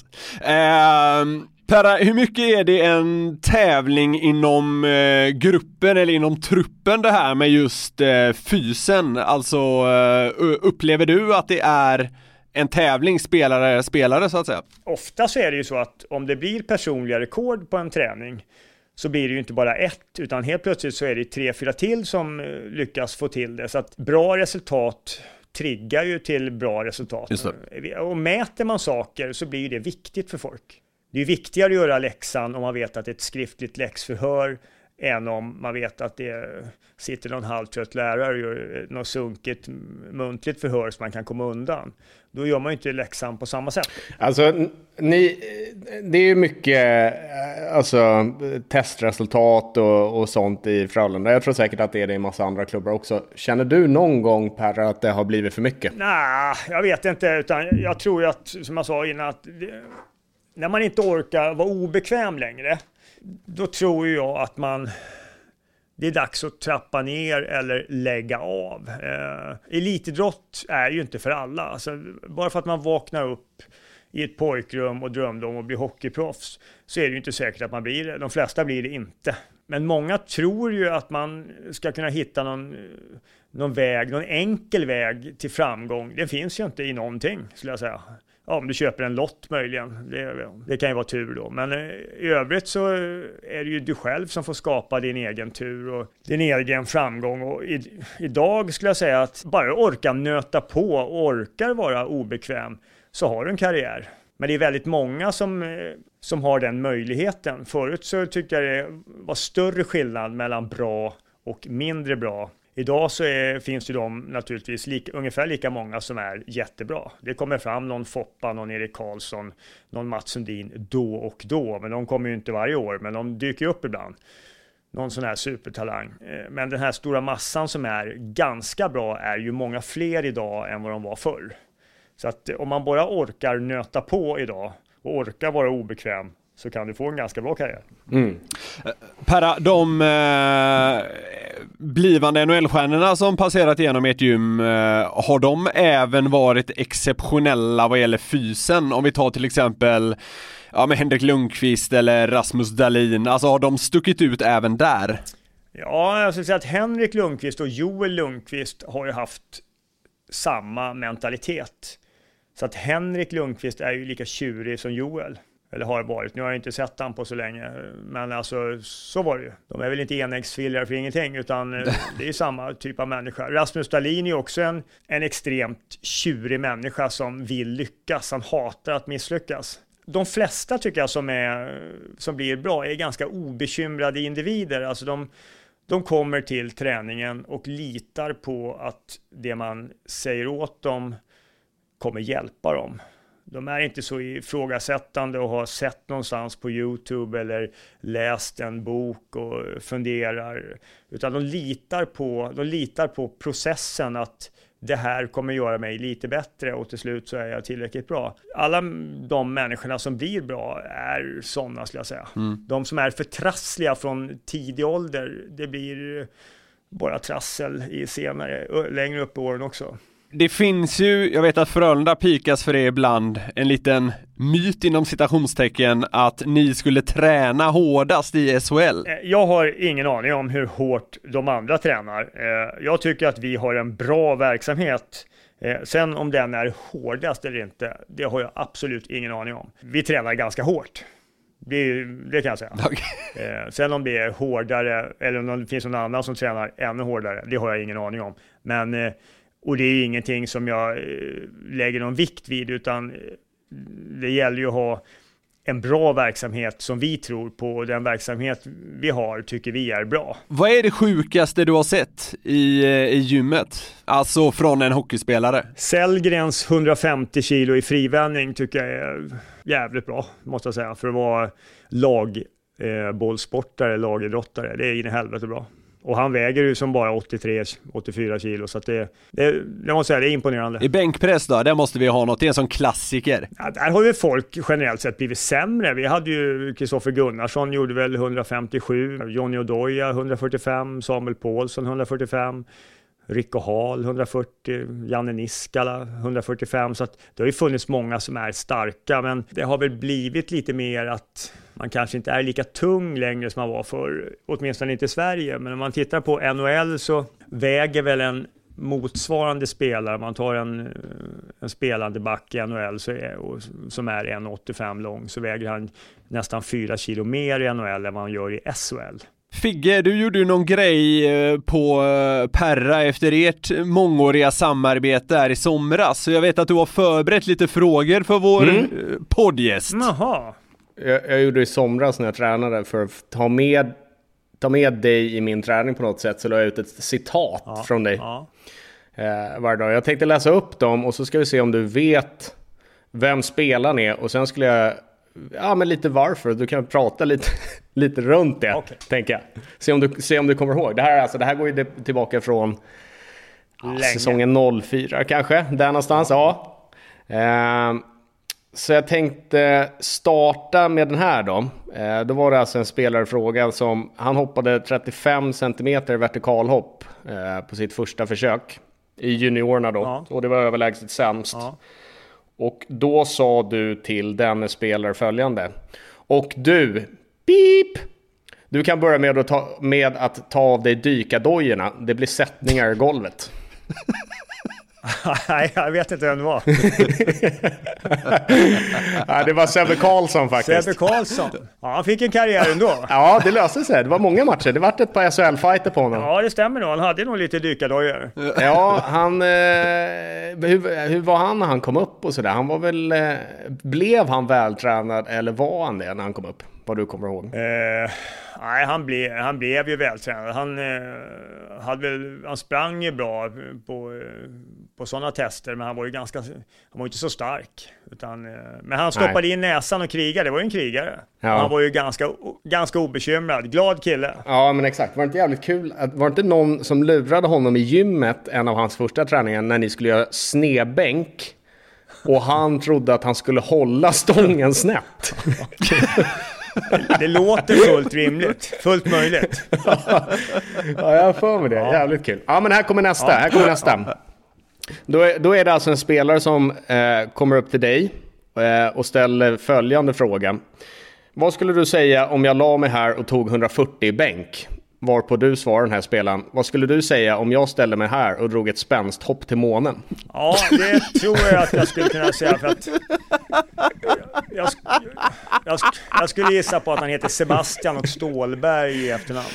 Uh, Perra, hur mycket är det en tävling inom eh, gruppen eller inom truppen det här med just eh, fysen? Alltså eh, upplever du att det är en tävling spelare spelare så att säga? Ofta så är det ju så att om det blir personliga rekord på en träning så blir det ju inte bara ett, utan helt plötsligt så är det tre, fyra till som eh, lyckas få till det. Så att bra resultat triggar ju till bra resultat. Just det. Och mäter man saker så blir det viktigt för folk. Det är viktigare att göra läxan om man vet att det är ett skriftligt läxförhör än om man vet att det sitter någon halvtrött lärare och gör något sunkigt muntligt förhör som man kan komma undan. Då gör man ju inte läxan på samma sätt. Alltså, ni, det är ju mycket alltså, testresultat och, och sånt i Frölunda. Jag tror säkert att det är det i en massa andra klubbar också. Känner du någon gång, Per, att det har blivit för mycket? Nej, jag vet inte. Utan jag tror ju att, som jag sa innan, att det, när man inte orkar vara obekväm längre, då tror jag att man det är dags att trappa ner eller lägga av. Eh, elitidrott är ju inte för alla. Alltså, bara för att man vaknar upp i ett pojkrum och drömde om att bli hockeyproffs så är det ju inte säkert att man blir det. De flesta blir det inte. Men många tror ju att man ska kunna hitta någon, någon väg, någon enkel väg till framgång. Det finns ju inte i någonting, skulle jag säga. Ja, om du köper en lott möjligen. Det, det kan ju vara tur då. Men i övrigt så är det ju du själv som får skapa din egen tur och din egen framgång. Och i, idag skulle jag säga att bara orka nöta på och orkar vara obekväm så har du en karriär. Men det är väldigt många som, som har den möjligheten. Förut så tyckte jag det var större skillnad mellan bra och mindre bra. Idag så är, finns det de naturligtvis lika, ungefär lika många som är jättebra. Det kommer fram någon Foppa, någon Erik Karlsson, någon Mats Sundin då och då. Men de kommer ju inte varje år, men de dyker upp ibland. Någon sån här supertalang. Men den här stora massan som är ganska bra är ju många fler idag än vad de var förr. Så att om man bara orkar nöta på idag och orkar vara obekväm så kan du få en ganska bra karriär. Mm. Perra, de eh, blivande N H L-stjärnorna som passerat igenom ert gym, eh, har de även varit exceptionella vad gäller fysen? Om vi tar till exempel ja, med Henrik Lundqvist eller Rasmus Dahlin, alltså har de stuckit ut även där? Ja, jag skulle säga att Henrik Lundqvist och Joel Lundqvist har ju haft samma mentalitet. Så att Henrik Lundqvist är ju lika tjurig som Joel. Eller har varit. Nu har jag inte sett han på så länge. Men alltså, så var det ju. De är väl inte enäggsfillar för ingenting. Utan det är samma typ av människa. Rasmus Dahlin är också en, en extremt tjurig människa som vill lyckas. Han hatar att misslyckas. De flesta tycker jag som, är, som blir bra är ganska obekymrade individer. Alltså de, de kommer till träningen och litar på att det man säger åt dem kommer hjälpa dem. De är inte så ifrågasättande och har sett någonstans på YouTube eller läst en bok och funderar. Utan de litar på, de litar på processen att det här kommer göra mig lite bättre och till slut så är jag tillräckligt bra. Alla de människorna som blir bra är sådana, skulle jag säga. Mm. De som är förtrassliga från tidig ålder, det blir bara trassel i senare, längre upp i åren också. Det finns ju, jag vet att Frölunda pikas för det ibland, en liten myt inom citationstecken att ni skulle träna hårdast i S H L. Jag har ingen aning om hur hårt de andra tränar. Jag tycker att vi har en bra verksamhet. Sen om den är hårdast eller inte, det har jag absolut ingen aning om. Vi tränar ganska hårt. Det, det kan jag säga. Okay. Eh, sen om det är hårdare eller om det finns någon annan som tränar ännu hårdare, det har jag ingen aning om. Men, eh, och det är ingenting som jag eh, lägger någon vikt vid, utan eh, det gäller ju att ha en bra verksamhet som vi tror på, och den verksamhet vi har tycker vi är bra. Vad är det sjukaste du har sett i, i gymmet? Alltså från en hockeyspelare? Sellgrens hundrafemtio kilo i frivändning tycker jag är jävligt bra, måste jag säga. För att vara lagbollsportare, eh, lagidrottare. Det är in i helvete bra. Och han väger ju som bara åttiotre åttiofyra kilo, så att det, det, det måste säga, det är imponerande. I bänkpress då, där måste vi ha något, det är en sån klassiker. Ja, där har ju folk generellt sett blivit sämre. Vi hade ju Kristoffer Gunnarsson gjorde väl hundrafemtiosju, Johnny Odoja hundrafyrtiofem, Samuel Paulsson hundrafyrtiofem, Rico Hall hundrafyrtio, Janne Niskala hundrafyrtiofem, så att det har ju funnits många som är starka, men det har väl blivit lite mer att man kanske inte är lika tung längre som man var för, åtminstone inte i Sverige. Men om man tittar på N H L så väger väl en motsvarande spelare, man tar en, en spelande back i N H L så är, och, som är en komma åttiofem lång, så väger han nästan fyra kilo mer i N H L än vad han gör i S H L. Figge, du gjorde ju någon grej på Perra efter ert mångåriga samarbete här i somras, så jag vet att du har förberett lite frågor för vår mm. poddgäst. Jaha. Jag, jag gjorde i somras när jag tränade för att ta med, ta med dig i min träning på något sätt, så la jag ut ett citat ja, från dig ja. eh, varje dag. Jag tänkte läsa upp dem och så ska vi se om du vet vem spelaren är, och sen skulle jag ja men lite varför, du kan prata lite, lite runt det okay. tänker jag. Se om, du, se om du kommer ihåg. Det här, alltså, det här går ju tillbaka från ja, säsongen noll fyra kanske, där någonstans. Ja. Eh, Så jag tänkte starta med den här då. Eh, då var det alltså en spelarfråga som han hoppade trettiofem centimeter vertikalhopp eh, på sitt första försök i juniorerna då. Ja. Och det var överlägset sämst. Ja. Och då sa du till den spelare följande: och du, pip! Du kan börja med att ta, med att ta av dig dykadojorna. Det blir sättningar i golvet. Nej, jag vet inte vem det var. Ja, det var Sebbe Karlsson faktiskt. Sebbe Karlsson. Ja, han fick en karriär ändå. Ja, det löste sig. Det var många matcher. Det var ett par S H L-fighter på honom. Ja, det stämmer nog. Han hade nog lite dykadojor. Ja, han... Eh, hur, hur var han när han kom upp och sådär? Han var väl... Eh, blev han vältränad eller var han det när han kom upp? Vad du kommer ihåg? Eh, nej, han, ble, han blev ju vältränad. Han, eh, hade väl, han sprang ju bra på, eh, på sådana tester, men han var ju ganska, han var inte så stark. Utan, eh, men han stoppade nej. in näsan och krigade. Det var ju en krigare. Ja. Han var ju ganska, ganska obekymrad. Glad kille. Ja, men exakt. Var det inte jävligt kul? Var det inte någon som lurade honom i gymmet en av hans första träningar när ni skulle göra snedbänk? Och han trodde att han skulle hålla stången snett. Det låter fullt rimligt. Fullt möjligt. Ja, jag får med det. Jävligt kul. Ja, men här kommer nästa. Här kommer nästa. Då är, då är det alltså en spelare som eh, kommer upp till dig eh, och ställer följande fråga. Vad skulle du säga om jag la mig här och tog hundrafyrtio i bänk? Varpå du svarar den här spelaren: vad skulle du säga om jag ställde mig här och drog ett spänsthopp till månen? Ja, det tror jag att jag skulle kunna säga, för att jag, jag, jag skulle gissa på att han heter Sebastian och Stålberg i efternamn.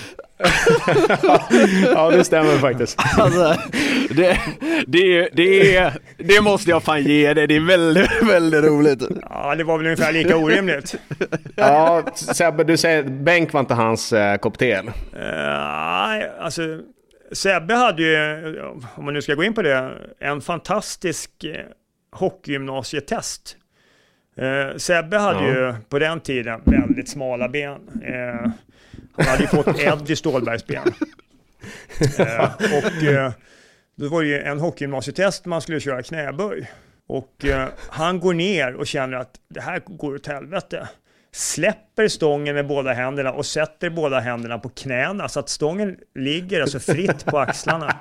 Ja, det stämmer faktiskt. Alltså, det, det, det, är, det måste jag fan ge det. Det är väldigt, väldigt roligt. Ja, det var väl ungefär lika orimligt. Ja, Sebbe, du säger bänk var inte hans eh, kopp te. Nej, uh, alltså Sebbe hade ju, om man nu ska gå in på det, en fantastisk eh, hockeygymnasietest. Uh, Sebbe hade ja. ju på den tiden väldigt smala ben. Uh, han hade ju fått Eddie Stålbergs ben. uh, och uh, då var det ju en hockeygymnasietest, man skulle köra knäböj. Och uh, han går ner och känner att det här går åt helvete. Släpper stången med båda händerna och sätter båda händerna på knäna så att stången ligger alltså fritt på axlarna.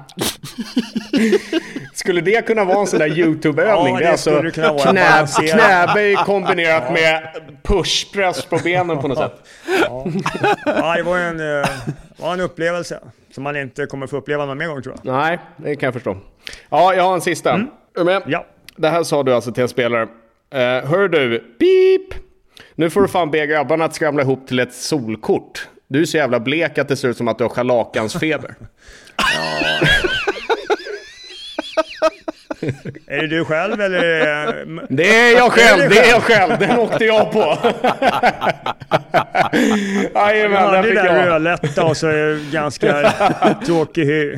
Skulle det kunna vara en sån där YouTube-övning? Ja, det, det är alltså kunna vara knä, knäböj kombinerat ja. med pushpress på benen på något sätt. Ja, ja det var en, var en upplevelse som man inte kommer få uppleva någon mer gång, tror jag. Nej, det kan jag förstå. Ja, jag har en sista. Mm. Men, ja. Det här sa du alltså till en spelare. Uh, hör du, beep! Nu får du fan be grabbarna att skramla ihop till ett solkort. Du är så jävla blek att det ser ut som att du har scharlakansfeber. Ja. Är det du själv eller? Det är jag själv, det är jag själv. Den åkte jag på. Jajamän, den fick jag. Det där rödlätta och så är ganska tråkig hy.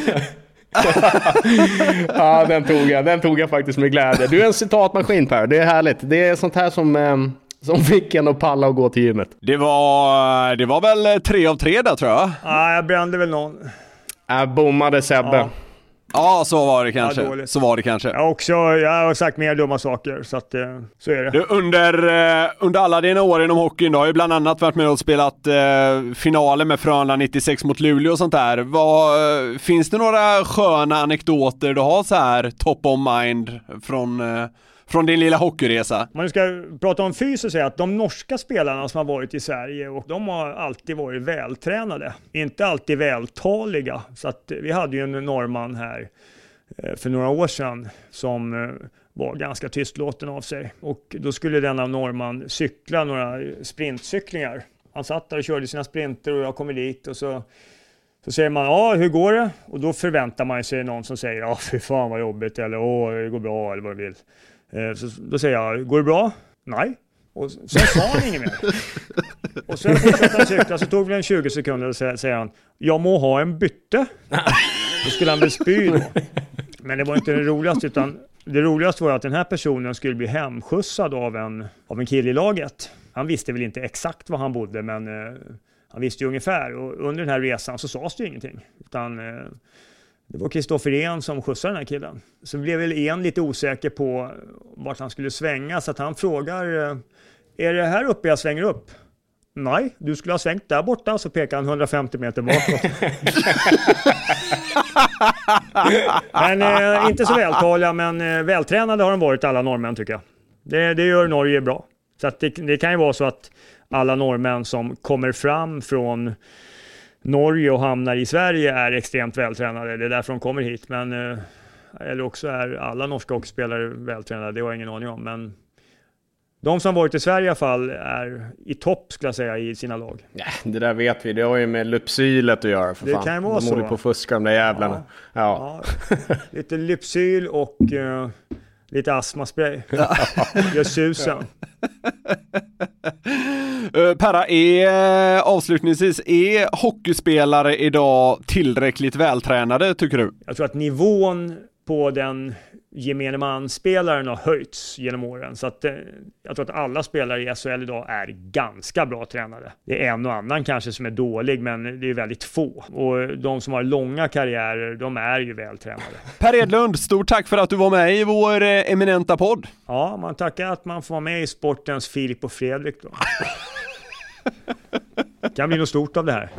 Ja, den tog jag. Den tog jag faktiskt med glädje. Du är en citatmaskin, Per. Det är härligt. Det är sånt här som, eh, som fick en att palla och gå till gymmet. Det var, det var väl tre av tre där, tror jag. Ja, jag brände väl någon. Jag bommade Sebbe. Ja. Ja, så var det kanske. Ja, så var det kanske. Jag, också, jag har sagt mer dumma saker, så, att, så är det. Du, under, under alla dina år inom hockeyn, du har ju bland annat varit med och spelat eh, finaler med Frölunda nittiosex mot Luleå och sånt där. Vad, finns det några sköna anekdoter du har så här top of mind från... Eh, Från din lilla hockeyresa? Man ska prata om fys och säga att de norska spelarna som har varit i Sverige, och de har alltid varit vältränade. Inte alltid vältaliga. Så att vi hade ju en norrman här för några år sedan som var ganska tystlåten av sig. Och då skulle denna norrman cykla några sprintcyklingar. Han satt där och körde sina sprinter och jag kommer dit och så... Så säger man, ja, hur går det? Och då förväntar man sig någon som säger, ja, fy fan vad jobbigt, eller åh, det går bra, eller vad du vill. Så då säger jag, går det bra? Nej. Och sen sa han inget mer. Och sen fortsatte han cykla, så tog det en tjugo sekunder och så säger han, jag må ha en bytte. Då skulle han väl spy då. Men det var inte det roligaste, utan det roligaste var att den här personen skulle bli hemskjutsad av en, av en kille i laget. Han visste väl inte exakt var han bodde, men eh, han visste ju ungefär. Och under den här resan så sades det ju ingenting. Utan... Eh, Det var Kristoffer En som skjutsade den här killen. Så blev väl En lite osäker på vart han skulle svänga. Så att han frågar, är det här uppe jag svänger upp? Nej, du skulle ha svängt där borta. Så pekar han hundrafemtio meter bakåt. Men eh, inte så vältaliga, men eh, vältränade har de varit alla norrmän tycker jag. Det, det gör Norge bra. Så att det, det kan ju vara så att alla norrmän som kommer fram från Norge och hamnar i Sverige är extremt vältränade. Det är därför de kommer hit. Men, eh, eller också är alla norska hockeyspelare vältränade. Det har jag ingen aning om. Men de som varit i Sverige i alla fall är i topp, skulle jag säga, i sina lag. Ja, det där vet vi. Det har ju med lypsylet att göra. För det fan. Kan ju vara de så. De håller på att fuska de där jävlarna. Ja. Ja. Ja. Lite lypsyl och uh, lite astmaspray. Gör susen. Uh, Perra, är, avslutningsvis, är hockeyspelare idag tillräckligt vältränade, tycker du? Jag tror att nivån på den gemene man-spelaren har höjts genom åren. Så att, eh, jag tror att alla spelare i S H L idag är ganska bra tränade. Det är en och annan kanske som är dålig, men det är väldigt få. Och de som har långa karriärer, de är ju vältränade. Per Edlund, stort tack för att du var med i vår eh, eminenta podd. Ja, man tackar att man får vara med i sportens Filip och Fredrik då. Det kan bli något stort av det här.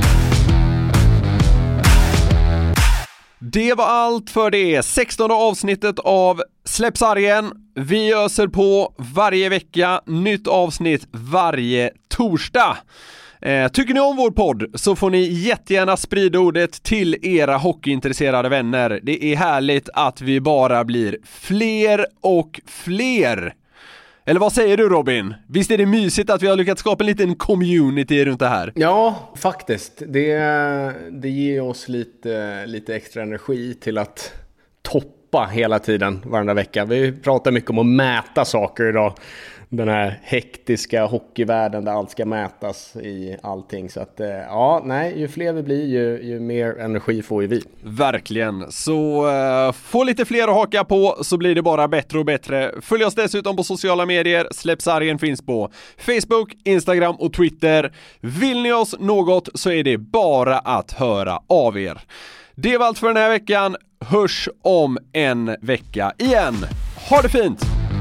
Det var allt för det sextonde avsnittet av Släpp sargen. Vi öser på varje vecka, nytt avsnitt varje torsdag. Eh, tycker ni om vår podd så får ni jättegärna sprida ordet till era hockeyintresserade vänner. Det är härligt att vi bara blir fler och fler. Eller vad säger du, Robin? Visst är det mysigt att vi har lyckats skapa en liten community runt det här? Ja, faktiskt. Det, det ger oss lite, lite extra energi till att toppa hela tiden varenda vecka. Vi pratar mycket om att mäta saker idag. Den här hektiska hockeyvärlden där allt ska mätas i allting. Så att ja, nej, ju fler vi blir, ju, ju mer energi får ju vi. Verkligen. Så uh, få lite fler att haka på så blir det bara bättre och bättre. Följ oss dessutom på sociala medier. Släpp sargen finns på Facebook, Instagram och Twitter. Vill ni oss något så är det bara att höra av er. Det var allt för den här veckan. Hörs om en vecka igen. Ha det fint!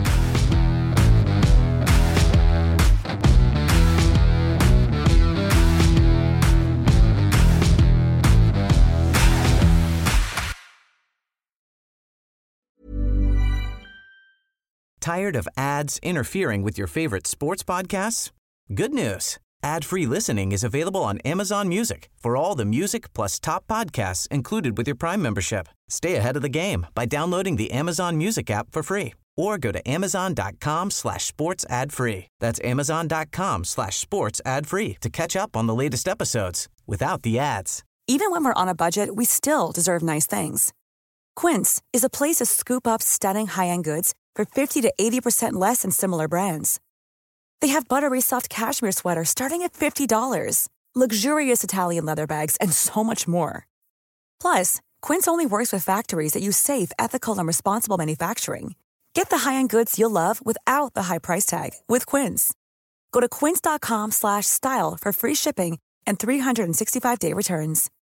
Tired of ads interfering with your favorite sports podcasts? Good news. Ad-free listening is available on Amazon Music for all the music plus top podcasts included with your Prime membership. Stay ahead of the game by downloading the Amazon Music app for free or go to amazon.com slash sports ad free. That's amazon.com slash sports ad free to catch up on the latest episodes without the ads. Even when we're on a budget, we still deserve nice things. Quince is a place to scoop up stunning high-end goods for fifty to eighty percent less than similar brands. They have buttery soft cashmere sweaters starting at fifty dollars, luxurious Italian leather bags, and so much more. Plus, Quince only works with factories that use safe, ethical, and responsible manufacturing. Get the high-end goods you'll love without the high price tag with Quince. Go to quince.com slash style for free shipping and three sixty-five day returns.